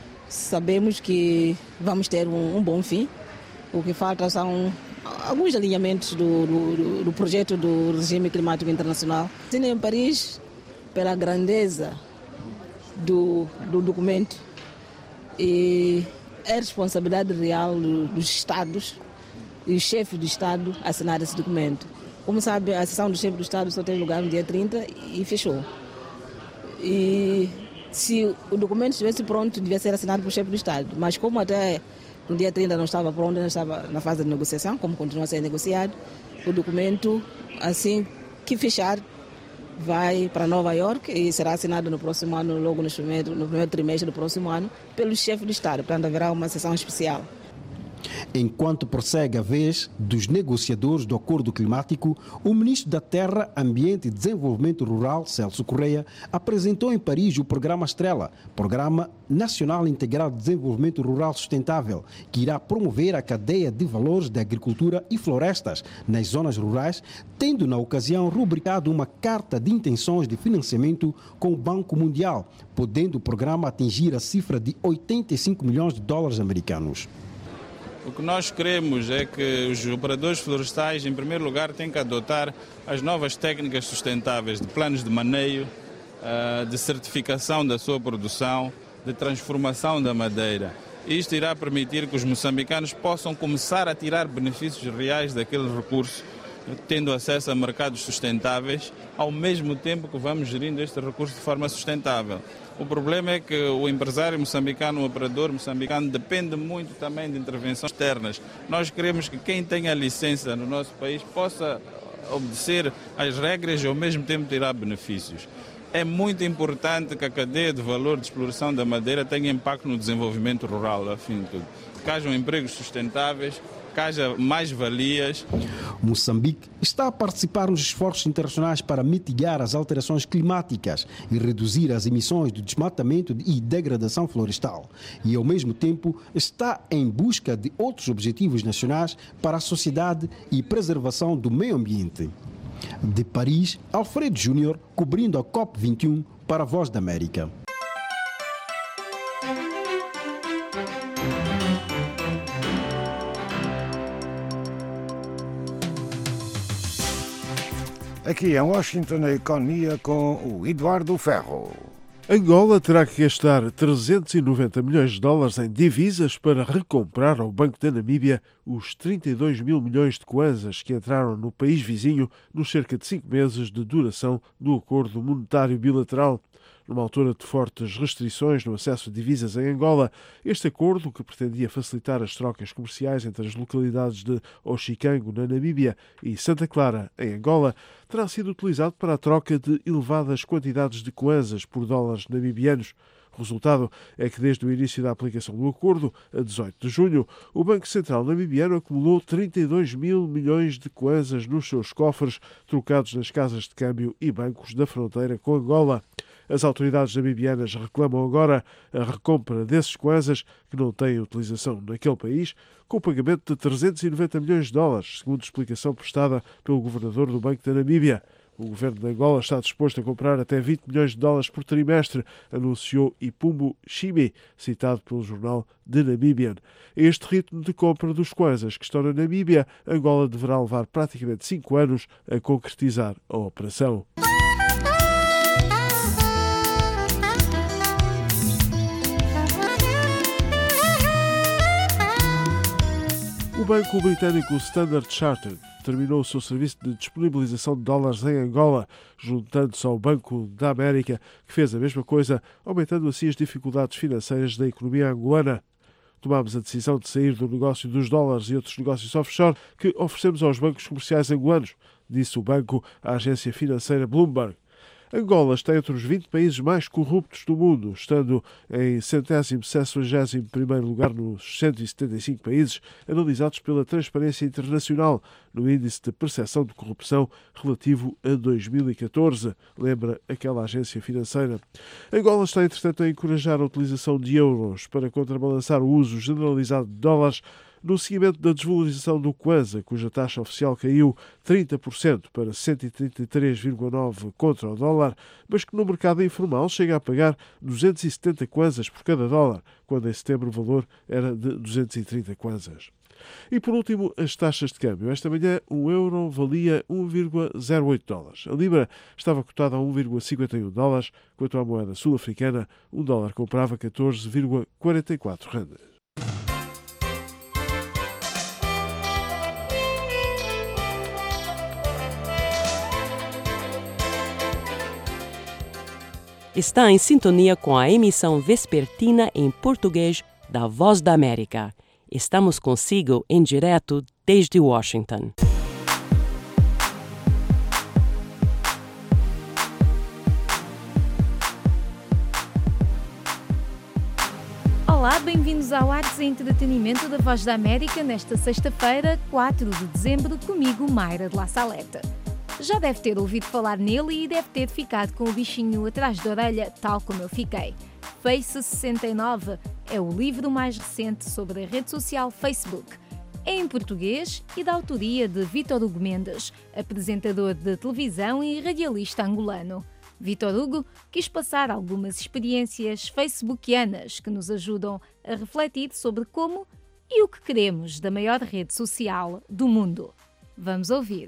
Sabemos que vamos ter um, um bom fim. O que falta são alguns alinhamentos do, do, do projeto do regime climático internacional. Assim, em Paris, pela grandeza do, do documento e a responsabilidade real do, dos Estados e os chefes do Estado assinar esse documento. Como sabe, a sessão do chefe do Estado só tem lugar no dia trinta e fechou. E se o documento estivesse pronto, devia ser assinado pelo chefe do Estado. Mas como até no dia trinta não estava pronto, não estava na fase de negociação, como continua a ser negociado, o documento, assim que fechar, vai para Nova Iorque e será assinado no próximo ano, logo no primeiro, no primeiro trimestre do próximo ano, pelo chefe do Estado. Portanto, haverá uma sessão especial. Enquanto prossegue a vez dos negociadores do Acordo Climático, o ministro da Terra, Ambiente e Desenvolvimento Rural, Celso Correia, apresentou em Paris o Programa Estrela, Programa Nacional Integrado de Desenvolvimento Rural Sustentável, que irá promover a cadeia de valores da agricultura e florestas nas zonas rurais, tendo na ocasião rubricado uma carta de intenções de financiamento com o Banco Mundial, podendo o programa atingir a cifra de oitenta e cinco milhões de dólares americanos. O que nós queremos é que os operadores florestais, em primeiro lugar, têm que adotar as novas técnicas sustentáveis de planos de maneio, de certificação da sua produção, de transformação da madeira. Isto irá permitir que os moçambicanos possam começar a tirar benefícios reais daquele recurso, tendo acesso a mercados sustentáveis, ao mesmo tempo que vamos gerindo este recurso de forma sustentável. O problema é que o empresário moçambicano, o operador moçambicano, depende muito também de intervenções externas. Nós queremos que quem tenha licença no nosso país possa obedecer às regras e ao mesmo tempo tirar benefícios. É muito importante que a cadeia de valor de exploração da madeira tenha impacto no desenvolvimento rural, afim de tudo. Que hajam empregos sustentáveis, que haja mais valias. Moçambique está a participar nos esforços internacionais para mitigar as alterações climáticas e reduzir as emissões de desmatamento e degradação florestal. E, ao mesmo tempo, está em busca de outros objetivos nacionais para a sociedade e preservação do meio ambiente. De Paris, Alfredo Júnior, cobrindo a COP vinte e um para a Voz da América. Aqui em Washington, a economia com o Eduardo Ferro. Angola terá que gastar trezentos e noventa milhões de dólares em divisas para recomprar ao Banco da Namíbia os trinta e dois mil milhões de kwanzas que entraram no país vizinho nos cerca de cinco meses de duração do acordo monetário bilateral. Numa altura de fortes restrições no acesso a divisas em Angola, este acordo, que pretendia facilitar as trocas comerciais entre as localidades de Oxicango, na Namíbia, e Santa Clara, em Angola, terá sido utilizado para a troca de elevadas quantidades de kwanzas por dólares namibianos. O resultado é que, desde o início da aplicação do acordo, a dezoito de junho, o Banco Central namibiano acumulou trinta e dois mil milhões de kwanzas nos seus cofres, trocados nas casas de câmbio e bancos da fronteira com Angola. As autoridades namibianas reclamam agora a recompra desses kwanzas que não têm utilização naquele país, com o pagamento de trezentos e noventa milhões de dólares, segundo explicação prestada pelo governador do Banco da Namíbia. O governo de Angola está disposto a comprar até vinte milhões de dólares por trimestre, anunciou Ipumbu Chibi, citado pelo jornal The Namibian. A este ritmo de compra dos kwanzas que estão na Namíbia, Angola deverá levar praticamente cinco anos a concretizar a operação. O banco britânico Standard Chartered terminou o seu serviço de disponibilização de dólares em Angola, juntando-se ao Banco da América, que fez a mesma coisa, aumentando assim as dificuldades financeiras da economia angolana. Tomámos a decisão de sair do negócio dos dólares e outros negócios offshore que oferecemos aos bancos comerciais angolanos, disse o banco à agência financeira Bloomberg. Angola está entre os vinte países mais corruptos do mundo, estando em centésimo sexagésimo primeiro lugar nos cento e setenta e cinco países analisados pela Transparência Internacional no Índice de Percepção de Corrupção relativo a dois mil e catorze, lembra aquela agência financeira. Angola está, entretanto, a encorajar a utilização de euros para contrabalançar o uso generalizado de dólares no seguimento da desvalorização do kwanza, cuja taxa oficial caiu trinta por cento para cento e trinta e três vírgula nove contra o dólar, mas que no mercado informal chega a pagar duzentos e setenta kwanzas por cada dólar, quando em setembro o valor era de duzentos e trinta kwanzas. E por último, as taxas de câmbio. Esta manhã, um euro valia um vírgula zero oito dólares. A libra estava cotada a um vírgula cinquenta e um dólares, quanto à moeda sul-africana, um dólar comprava catorze vírgula quarenta e quatro randas. Está em sintonia com a emissão vespertina em português da Voz da América. Estamos consigo em direto desde Washington. Olá, Olá, bem-vindos ao Artes e Entretenimento da Voz da América nesta sexta-feira, quatro de dezembro, comigo, Mayra de La Saleta. Já deve ter ouvido falar nele e deve ter ficado com o bichinho atrás da orelha, tal como eu fiquei. Face sessenta e nove é o livro mais recente sobre a rede social Facebook. É em português e da autoria de Vítor Hugo Mendes, apresentador de televisão e radialista angolano. Vítor Hugo quis passar algumas experiências facebookianas que nos ajudam a refletir sobre como e o que queremos da maior rede social do mundo. Vamos ouvir.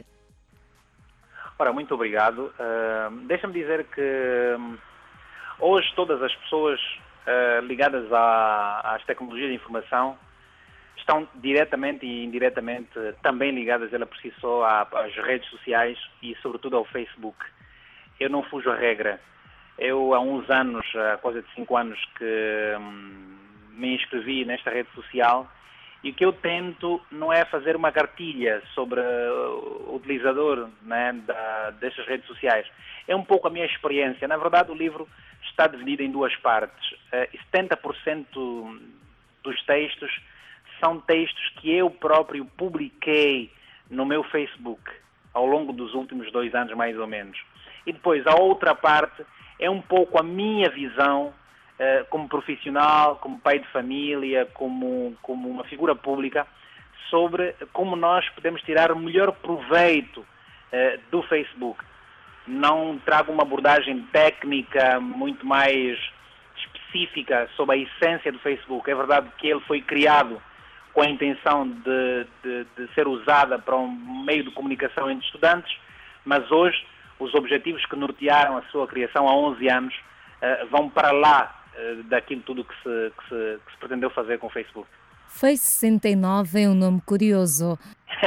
Ora, muito obrigado. Uh, Deixa-me dizer que um, hoje todas as pessoas uh, ligadas à, às tecnologias de informação estão diretamente e indiretamente também ligadas, ela por si só, às redes sociais e sobretudo ao Facebook. Eu não fujo a regra. Eu há uns anos, há coisa de cinco anos, que hum, me inscrevi nesta rede social e o que eu tento não é fazer uma cartilha sobre o utilizador, né, da, destas redes sociais. É um pouco a minha experiência. Na verdade, o livro está dividido em duas partes. Uh, setenta por cento dos textos são textos que eu próprio publiquei no meu Facebook ao longo dos últimos dois anos, mais ou menos. E depois, a outra parte é um pouco a minha visão uh, como profissional, como pai de família, como, como uma figura pública, sobre como nós podemos tirar o melhor proveito uh, do Facebook. Não trago uma abordagem técnica muito mais específica sobre a essência do Facebook. É verdade que ele foi criado com a intenção de, de, de ser usada para um meio de comunicação entre estudantes, mas hoje os objetivos que nortearam a sua criação há onze anos uh, vão para lá uh, daquilo tudo que se, que, se, que se pretendeu fazer com o Facebook. Face sessenta e nove é um nome curioso.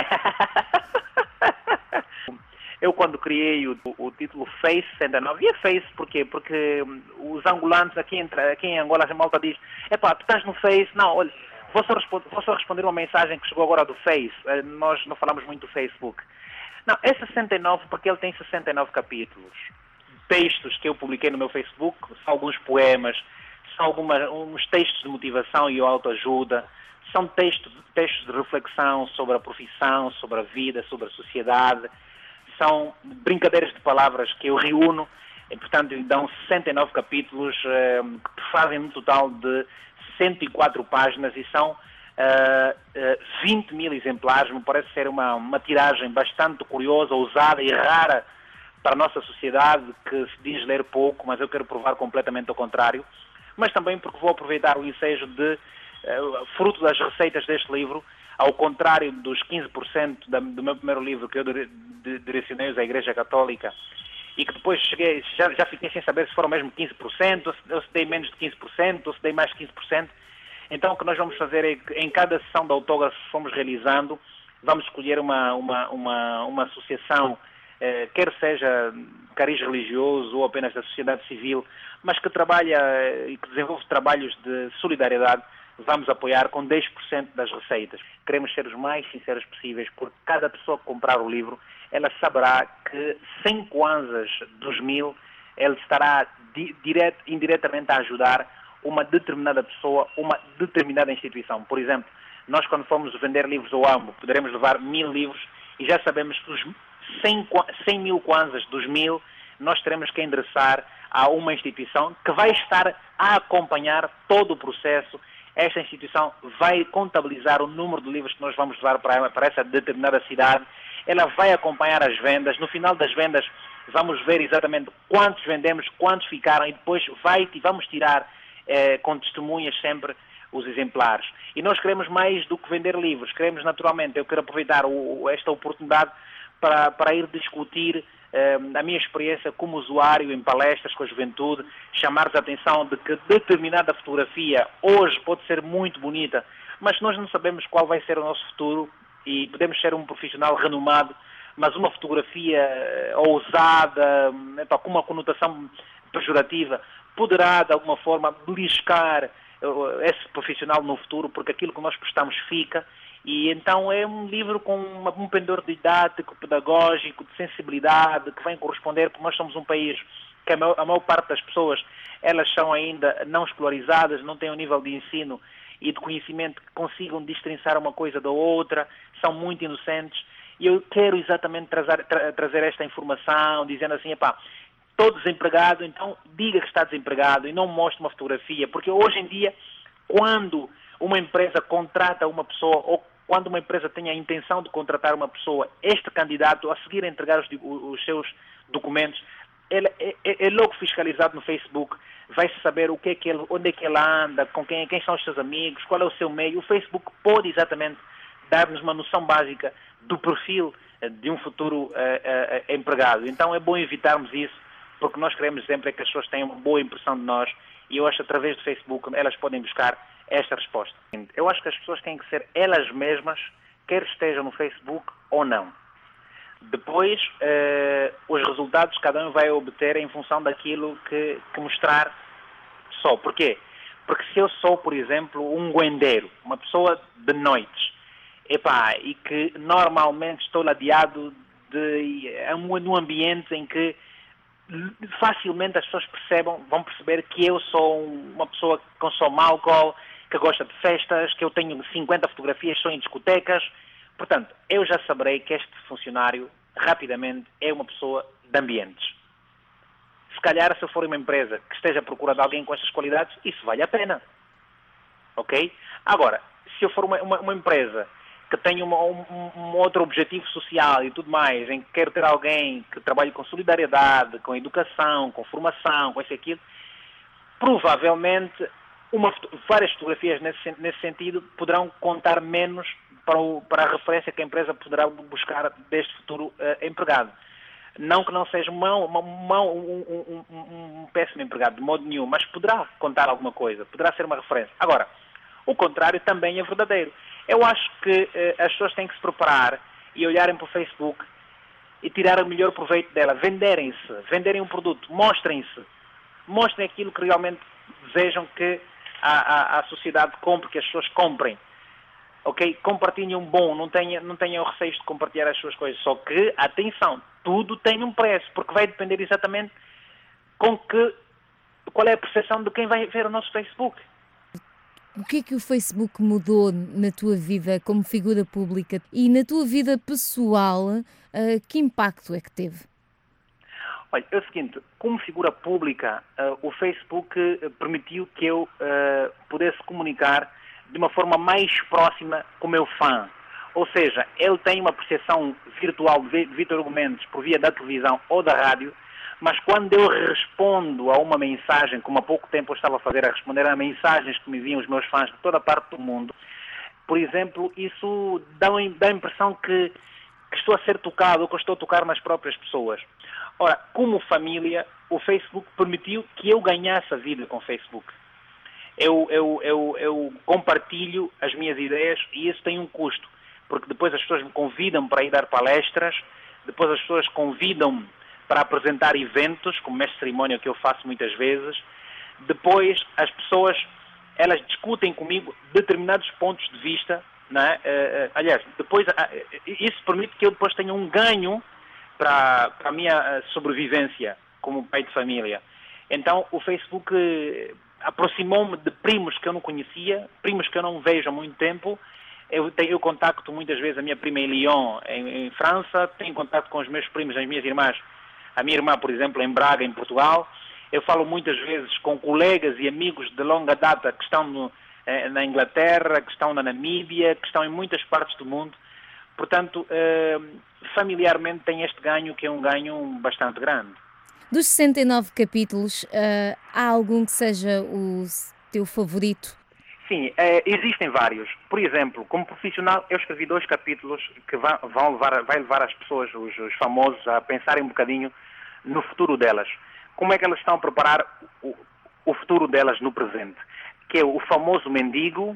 Eu, quando criei o, o título Face sessenta e nove, e é Face porquê? Porque os angolanos aqui em, aqui em Angola, a malta diz: epá, tu estás no Face? Não, olha, vou só, responder, vou só responder uma mensagem que chegou agora do Face. Uh, nós não falamos muito do Facebook. Não, é sessenta e nove porque ele tem sessenta e nove capítulos. Textos que eu publiquei no meu Facebook, são alguns poemas, são algumas, uns textos de motivação e autoajuda, são textos, textos de reflexão sobre a profissão, sobre a vida, sobre a sociedade, são brincadeiras de palavras que eu reúno, e, portanto, dão sessenta e nove capítulos eh, que fazem um total de cento e quatro páginas e são Uh, uh, vinte mil exemplares. Me parece ser uma, uma tiragem bastante curiosa, ousada e rara para a nossa sociedade, que se diz ler pouco, mas eu quero provar completamente ao contrário. Mas também porque vou aproveitar o ensejo de, uh, fruto das receitas deste livro, ao contrário dos quinze por cento da, do meu primeiro livro, que eu direcionei à Igreja Católica, e que depois cheguei, já, já fiquei sem saber se foram mesmo quinze por cento, ou se, ou se dei menos de quinze por cento, ou se dei mais de quinze por cento. Então, o que nós vamos fazer é que em cada sessão de autógrafos que fomos realizando, vamos escolher uma, uma, uma, uma associação, eh, quer seja cariz religioso ou apenas da sociedade civil, mas que trabalha e que desenvolve trabalhos de solidariedade, vamos apoiar com dez por cento das receitas. Queremos ser os mais sinceros possíveis, porque cada pessoa que comprar o livro, ela saberá que cem kwanzas dos mil, ele estará di, direto, indiretamente a ajudar uma determinada pessoa, uma determinada instituição. Por exemplo, nós quando formos vender livros ao AMBO, poderemos levar mil livros e já sabemos que os cem mil kwanzas dos mil, nós teremos que endereçar a uma instituição que vai estar a acompanhar todo o processo. Esta instituição vai contabilizar o número de livros que nós vamos levar para, para essa determinada cidade. Ela vai acompanhar as vendas. No final das vendas, vamos ver exatamente quantos vendemos, quantos ficaram e depois vai, vamos tirar Eh, com testemunhas sempre os exemplares. E nós queremos mais do que vender livros, queremos naturalmente, eu quero aproveitar o, esta oportunidade para, para ir discutir eh, a minha experiência como usuário em palestras com a juventude, chamar-lhes a atenção de que determinada fotografia hoje pode ser muito bonita, mas nós não sabemos qual vai ser o nosso futuro e podemos ser um profissional renomado, mas uma fotografia ousada, com uma conotação pejorativa, poderá, de alguma forma, beliscar esse profissional no futuro, porque aquilo que nós postamos fica, e então é um livro com um pendor didático, pedagógico, de sensibilidade, que vai corresponder, porque nós somos um país que a maior, a maior parte das pessoas, elas são ainda não escolarizadas, não têm um nível de ensino e de conhecimento que consigam destrinçar uma coisa da outra, são muito inocentes. E eu quero exatamente trazer, tra, trazer esta informação, dizendo assim, epá, estou desempregado, então diga que está desempregado e não mostre uma fotografia, porque hoje em dia, quando uma empresa contrata uma pessoa, ou quando uma empresa tem a intenção de contratar uma pessoa, este candidato, a seguir a entregar os, os seus documentos, ele é, é, é logo fiscalizado no Facebook, vai-se saber o que é que ele, onde é que ele anda, com quem, quem são os seus amigos, qual é o seu meio. O Facebook pode exatamente dar-nos uma noção básica do perfil de um futuro uh, uh, empregado. Então é bom evitarmos isso, porque nós queremos sempre que as pessoas tenham uma boa impressão de nós, e eu acho que através do Facebook elas podem buscar esta resposta. Eu acho que as pessoas têm que ser elas mesmas, quer estejam no Facebook ou não. Depois, uh, os resultados cada um vai obter em função daquilo que, que mostrar só. Porquê? Porque se eu sou, por exemplo, um guendeiro, uma pessoa de noites, epá, e que normalmente estou ladeado de, num ambiente em que facilmente as pessoas percebam, vão perceber que eu sou uma pessoa que consome álcool, que gosta de festas, que eu tenho cinquenta fotografias só em discotecas. Portanto, eu já saberei que este funcionário, rapidamente, é uma pessoa de ambientes. Se calhar, se eu for uma empresa que esteja à procura de alguém com estas qualidades, isso vale a pena. Ok? Agora, se eu for uma, uma, uma empresa que tenha uma, um, um outro objetivo social e tudo mais, em que quero ter alguém que trabalhe com solidariedade, com educação, com formação, com isso e aquilo, provavelmente uma, várias fotografias nesse, nesse sentido poderão contar menos para, o, para a referência que a empresa poderá buscar deste futuro uh, empregado. Não que não seja uma, uma, uma, um, um, um, um péssimo empregado, de modo nenhum, mas poderá contar alguma coisa, poderá ser uma referência. Agora, o contrário também é verdadeiro. Eu acho que eh, as pessoas têm que se preparar e olharem para o Facebook e tirar o melhor proveito dela, venderem-se, venderem um produto, mostrem-se, mostrem aquilo que realmente desejam que a, a, a sociedade compre, que as pessoas comprem. Ok? Compartilhem um bom, não tenham não tenha o receio de compartilhar as suas coisas. Só que, atenção, tudo tem um preço, porque vai depender exatamente com que, qual é a percepção de quem vai ver o nosso Facebook. O que é que o Facebook mudou na tua vida como figura pública e na tua vida pessoal, uh, que impacto é que teve? Olha, é o seguinte, como figura pública, uh, o Facebook uh, permitiu que eu uh, pudesse comunicar de uma forma mais próxima com o meu fã. Ou seja, ele tem uma percepção virtual de Vítor Hugo Mendes por via da televisão ou da rádio, mas quando eu respondo a uma mensagem, como há pouco tempo eu estava a fazer, a responder a mensagens que me enviam os meus fãs de toda a parte do mundo, por exemplo, isso dá, dá a impressão que, que estou a ser tocado ou que estou a tocar nas próprias pessoas. Ora, como família, o Facebook permitiu que eu ganhasse a vida com o Facebook. Eu, eu, eu, eu compartilho as minhas ideias e isso tem um custo, porque depois as pessoas me convidam para ir dar palestras, depois as pessoas convidam-me para apresentar eventos, como mestre de cerimónia que eu faço muitas vezes. Depois as pessoas, elas discutem comigo determinados pontos de vista, não é? Uh, aliás, depois uh, isso permite que eu depois tenha um ganho para, para a minha sobrevivência como pai de família. Então o Facebook uh, aproximou-me de primos que eu não conhecia, primos que eu não vejo há muito tempo. Eu, tenho, eu contacto muitas vezes a minha prima em Lyon, em, em França, tenho contato com os meus primos, as minhas irmãs, a minha irmã, por exemplo, em Braga, em Portugal. Eu falo muitas vezes com colegas e amigos de longa data que estão no, eh, na Inglaterra, que estão na Namíbia, que estão em muitas partes do mundo. Portanto, eh, familiarmente tem este ganho que é um ganho bastante grande. Dos sessenta e nove capítulos, uh, há algum que seja o teu favorito? Sim, eh, existem vários. Por exemplo, como profissional, eu escrevi dois capítulos que vão, vão levar, vai levar as pessoas, os, os famosos, a pensarem um bocadinho no futuro delas. Como é que elas estão a preparar o, o futuro delas no presente? Que é o famoso mendigo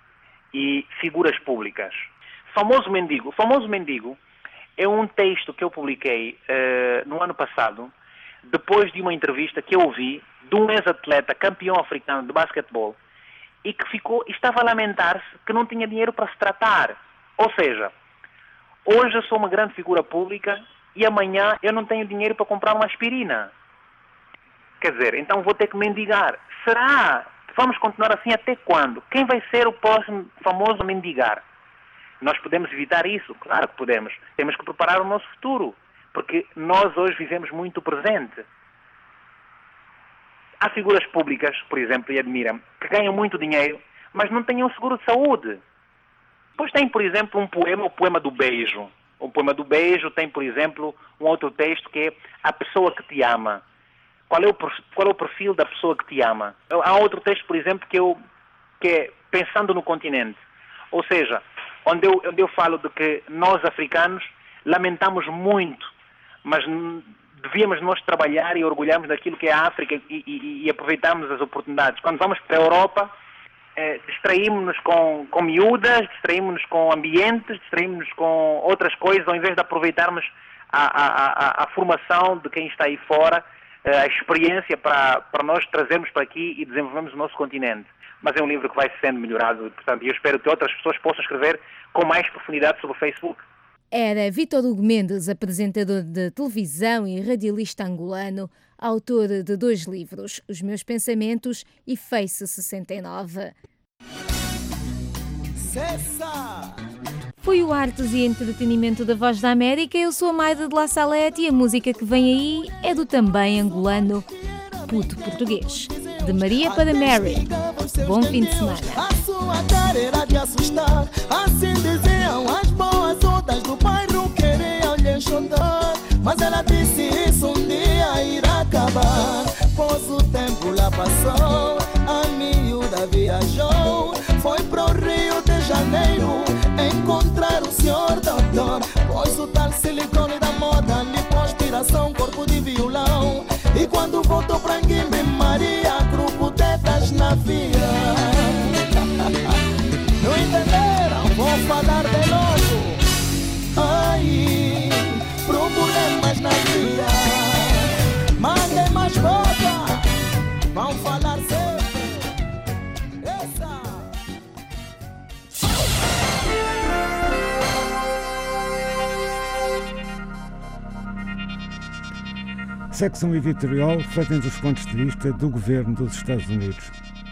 e figuras públicas. Famoso mendigo. O famoso mendigo é um texto que eu publiquei eh, no ano passado, depois de uma entrevista que eu ouvi de um ex-atleta campeão africano de basquetebol, e que ficou, estava a lamentar-se que não tinha dinheiro para se tratar. Ou seja, hoje eu sou uma grande figura pública e amanhã eu não tenho dinheiro para comprar uma aspirina. Quer dizer, então vou ter que mendigar. Será? Vamos continuar assim até quando? Quem vai ser o próximo famoso a mendigar? Nós podemos evitar isso? Claro que podemos. Temos que preparar o nosso futuro, porque nós hoje vivemos muito o presente. Há figuras públicas, por exemplo, e admiram, que ganham muito dinheiro, mas não têm um seguro de saúde. Pois tem, por exemplo, um poema, o poema do beijo. O poema do beijo tem, por exemplo, um outro texto que é a pessoa que te ama. Qual é o, qual é o perfil da pessoa que te ama? Há outro texto, por exemplo, que, eu, que é pensando no continente. Ou seja, onde eu, onde eu falo de que nós, africanos, lamentamos muito, mas devíamos nós trabalhar e orgulharmos daquilo que é a África e, e, e aproveitarmos as oportunidades. Quando vamos para a Europa, eh, distraímos-nos com, com miúdas, distraímos-nos com ambientes, distraímos-nos com outras coisas, ao invés de aproveitarmos a, a, a, a formação de quem está aí fora, a experiência para, para nós trazermos para aqui e desenvolvermos o nosso continente. Mas é um livro que vai sendo melhorado, portanto, eu espero que outras pessoas possam escrever com mais profundidade sobre o Facebook. Era Vítor Hugo Mendes, apresentador de televisão e radialista angolano, autor de dois livros, Os Meus Pensamentos e Face sessenta e nove. Cessa! Foi o Artes e Entretenimento da Voz da América. Eu sou a Maida de La Salete e a música que vem aí é do também angolano Puto Português. De Maria para Mary. Bom fim de semana. A sua cara era de assustar. Assim diziam as boas ondas do bairro, queriam lhe chutar. Mas ela disse isso um dia irá acabar. Pois o tempo lá passou, a miúda viajou. Foi pro Rio de Janeiro encontrar o senhor doutor. Pois o tal silicone da moda lhe pôs tiração, corpo de violão. E quando voltou pra Guimbe, Maria, grupo tetas na via. Não entenderam? Vou falar de novo. Ai, problemas na via. Mandem mais roupa, vão falar sempre. Essa. Secção editorial refletendo os pontos de vista do governo dos Estados Unidos.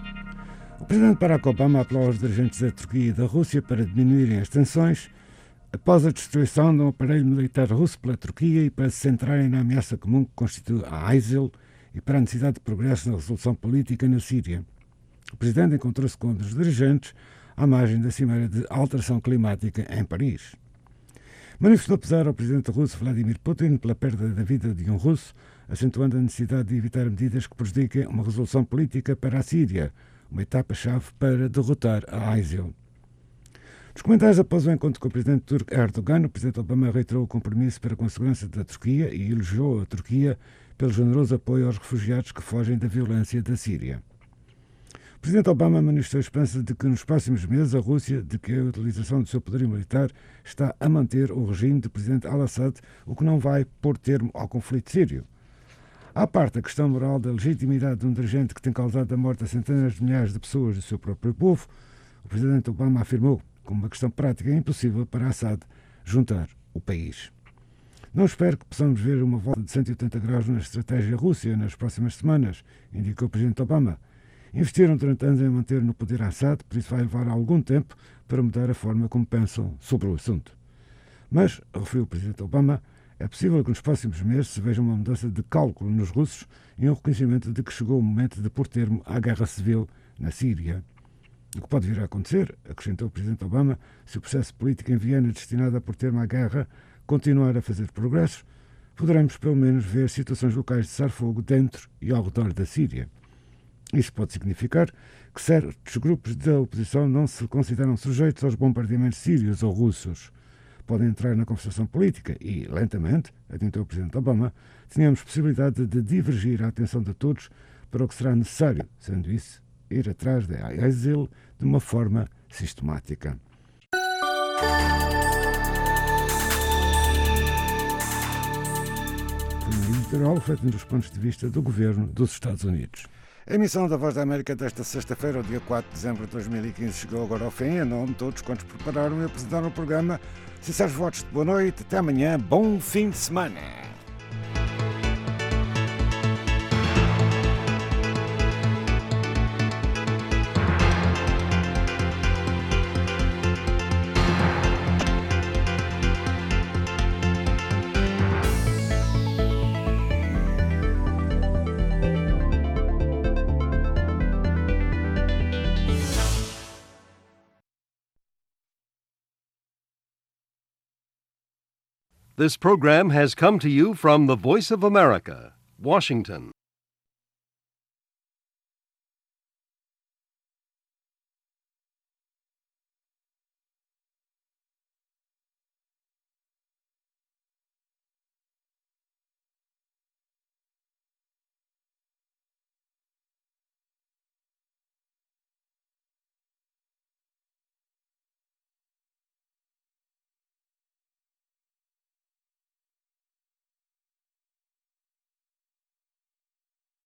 O presidente Barack Obama apelou aos dirigentes da Turquia e da Rússia para diminuírem as tensões após a destruição de um aparelho militar russo pela Turquia e para se centrarem na ameaça comum que constitui a ISIL e para a necessidade de progresso na resolução política na Síria. O presidente encontrou-se com um dos dirigentes à margem da Cimeira de Alteração Climática em Paris. Manifestou pesar ao presidente russo Vladimir Putin pela perda da vida de um russo, acentuando a necessidade de evitar medidas que prejudiquem uma resolução política para a Síria, uma etapa-chave para derrotar a ISIL. Nos comentários após o encontro com o presidente turco Erdogan, o presidente Obama reiterou o compromisso para com a segurança da Turquia e elogiou a Turquia pelo generoso apoio aos refugiados que fogem da violência da Síria. O presidente Obama manifestou a esperança de que nos próximos meses a Rússia, de que a utilização do seu poder militar está a manter o regime do presidente al-Assad, o que não vai pôr termo ao conflito sírio. À parte a questão moral da legitimidade de um dirigente que tem causado a morte a centenas de milhares de pessoas do seu próprio povo, o presidente Obama afirmou, como uma questão prática, é impossível para Assad juntar o país. Não espero que possamos ver uma volta de cento e oitenta graus na estratégia Rússia nas próximas semanas, indicou o presidente Obama. Investiram durante anos em manter no poder Assad, por isso vai levar algum tempo para mudar a forma como pensam sobre o assunto. Mas, referiu o presidente Obama, é possível que nos próximos meses se veja uma mudança de cálculo nos russos e um reconhecimento de que chegou o momento de pôr termo à guerra civil na Síria. O que pode vir a acontecer, acrescentou o presidente Obama, se o processo político em Viena destinado a pôr termo à guerra continuar a fazer progressos, poderemos pelo menos ver situações locais de cessar-fogo dentro e ao redor da Síria. Isso pode significar que certos grupos da oposição não se consideram sujeitos aos bombardeamentos sírios ou russos. Podem entrar na conversação política e, lentamente, adiantou o presidente Obama, tínhamos possibilidade de divergir a atenção de todos para o que será necessário, sendo isso ir atrás da ISIL de uma forma sistemática. Foi um editorial feito dos pontos de vista do governo dos Estados Unidos. A emissão da Voz da América desta sexta-feira, dia quatro de dezembro de dois mil e quinze, chegou agora ao fim. Em nome de todos quantos prepararam e apresentaram o programa, sinceros votos de boa noite, até amanhã, bom fim de semana. This program has come to you from the Voice of America, Washington.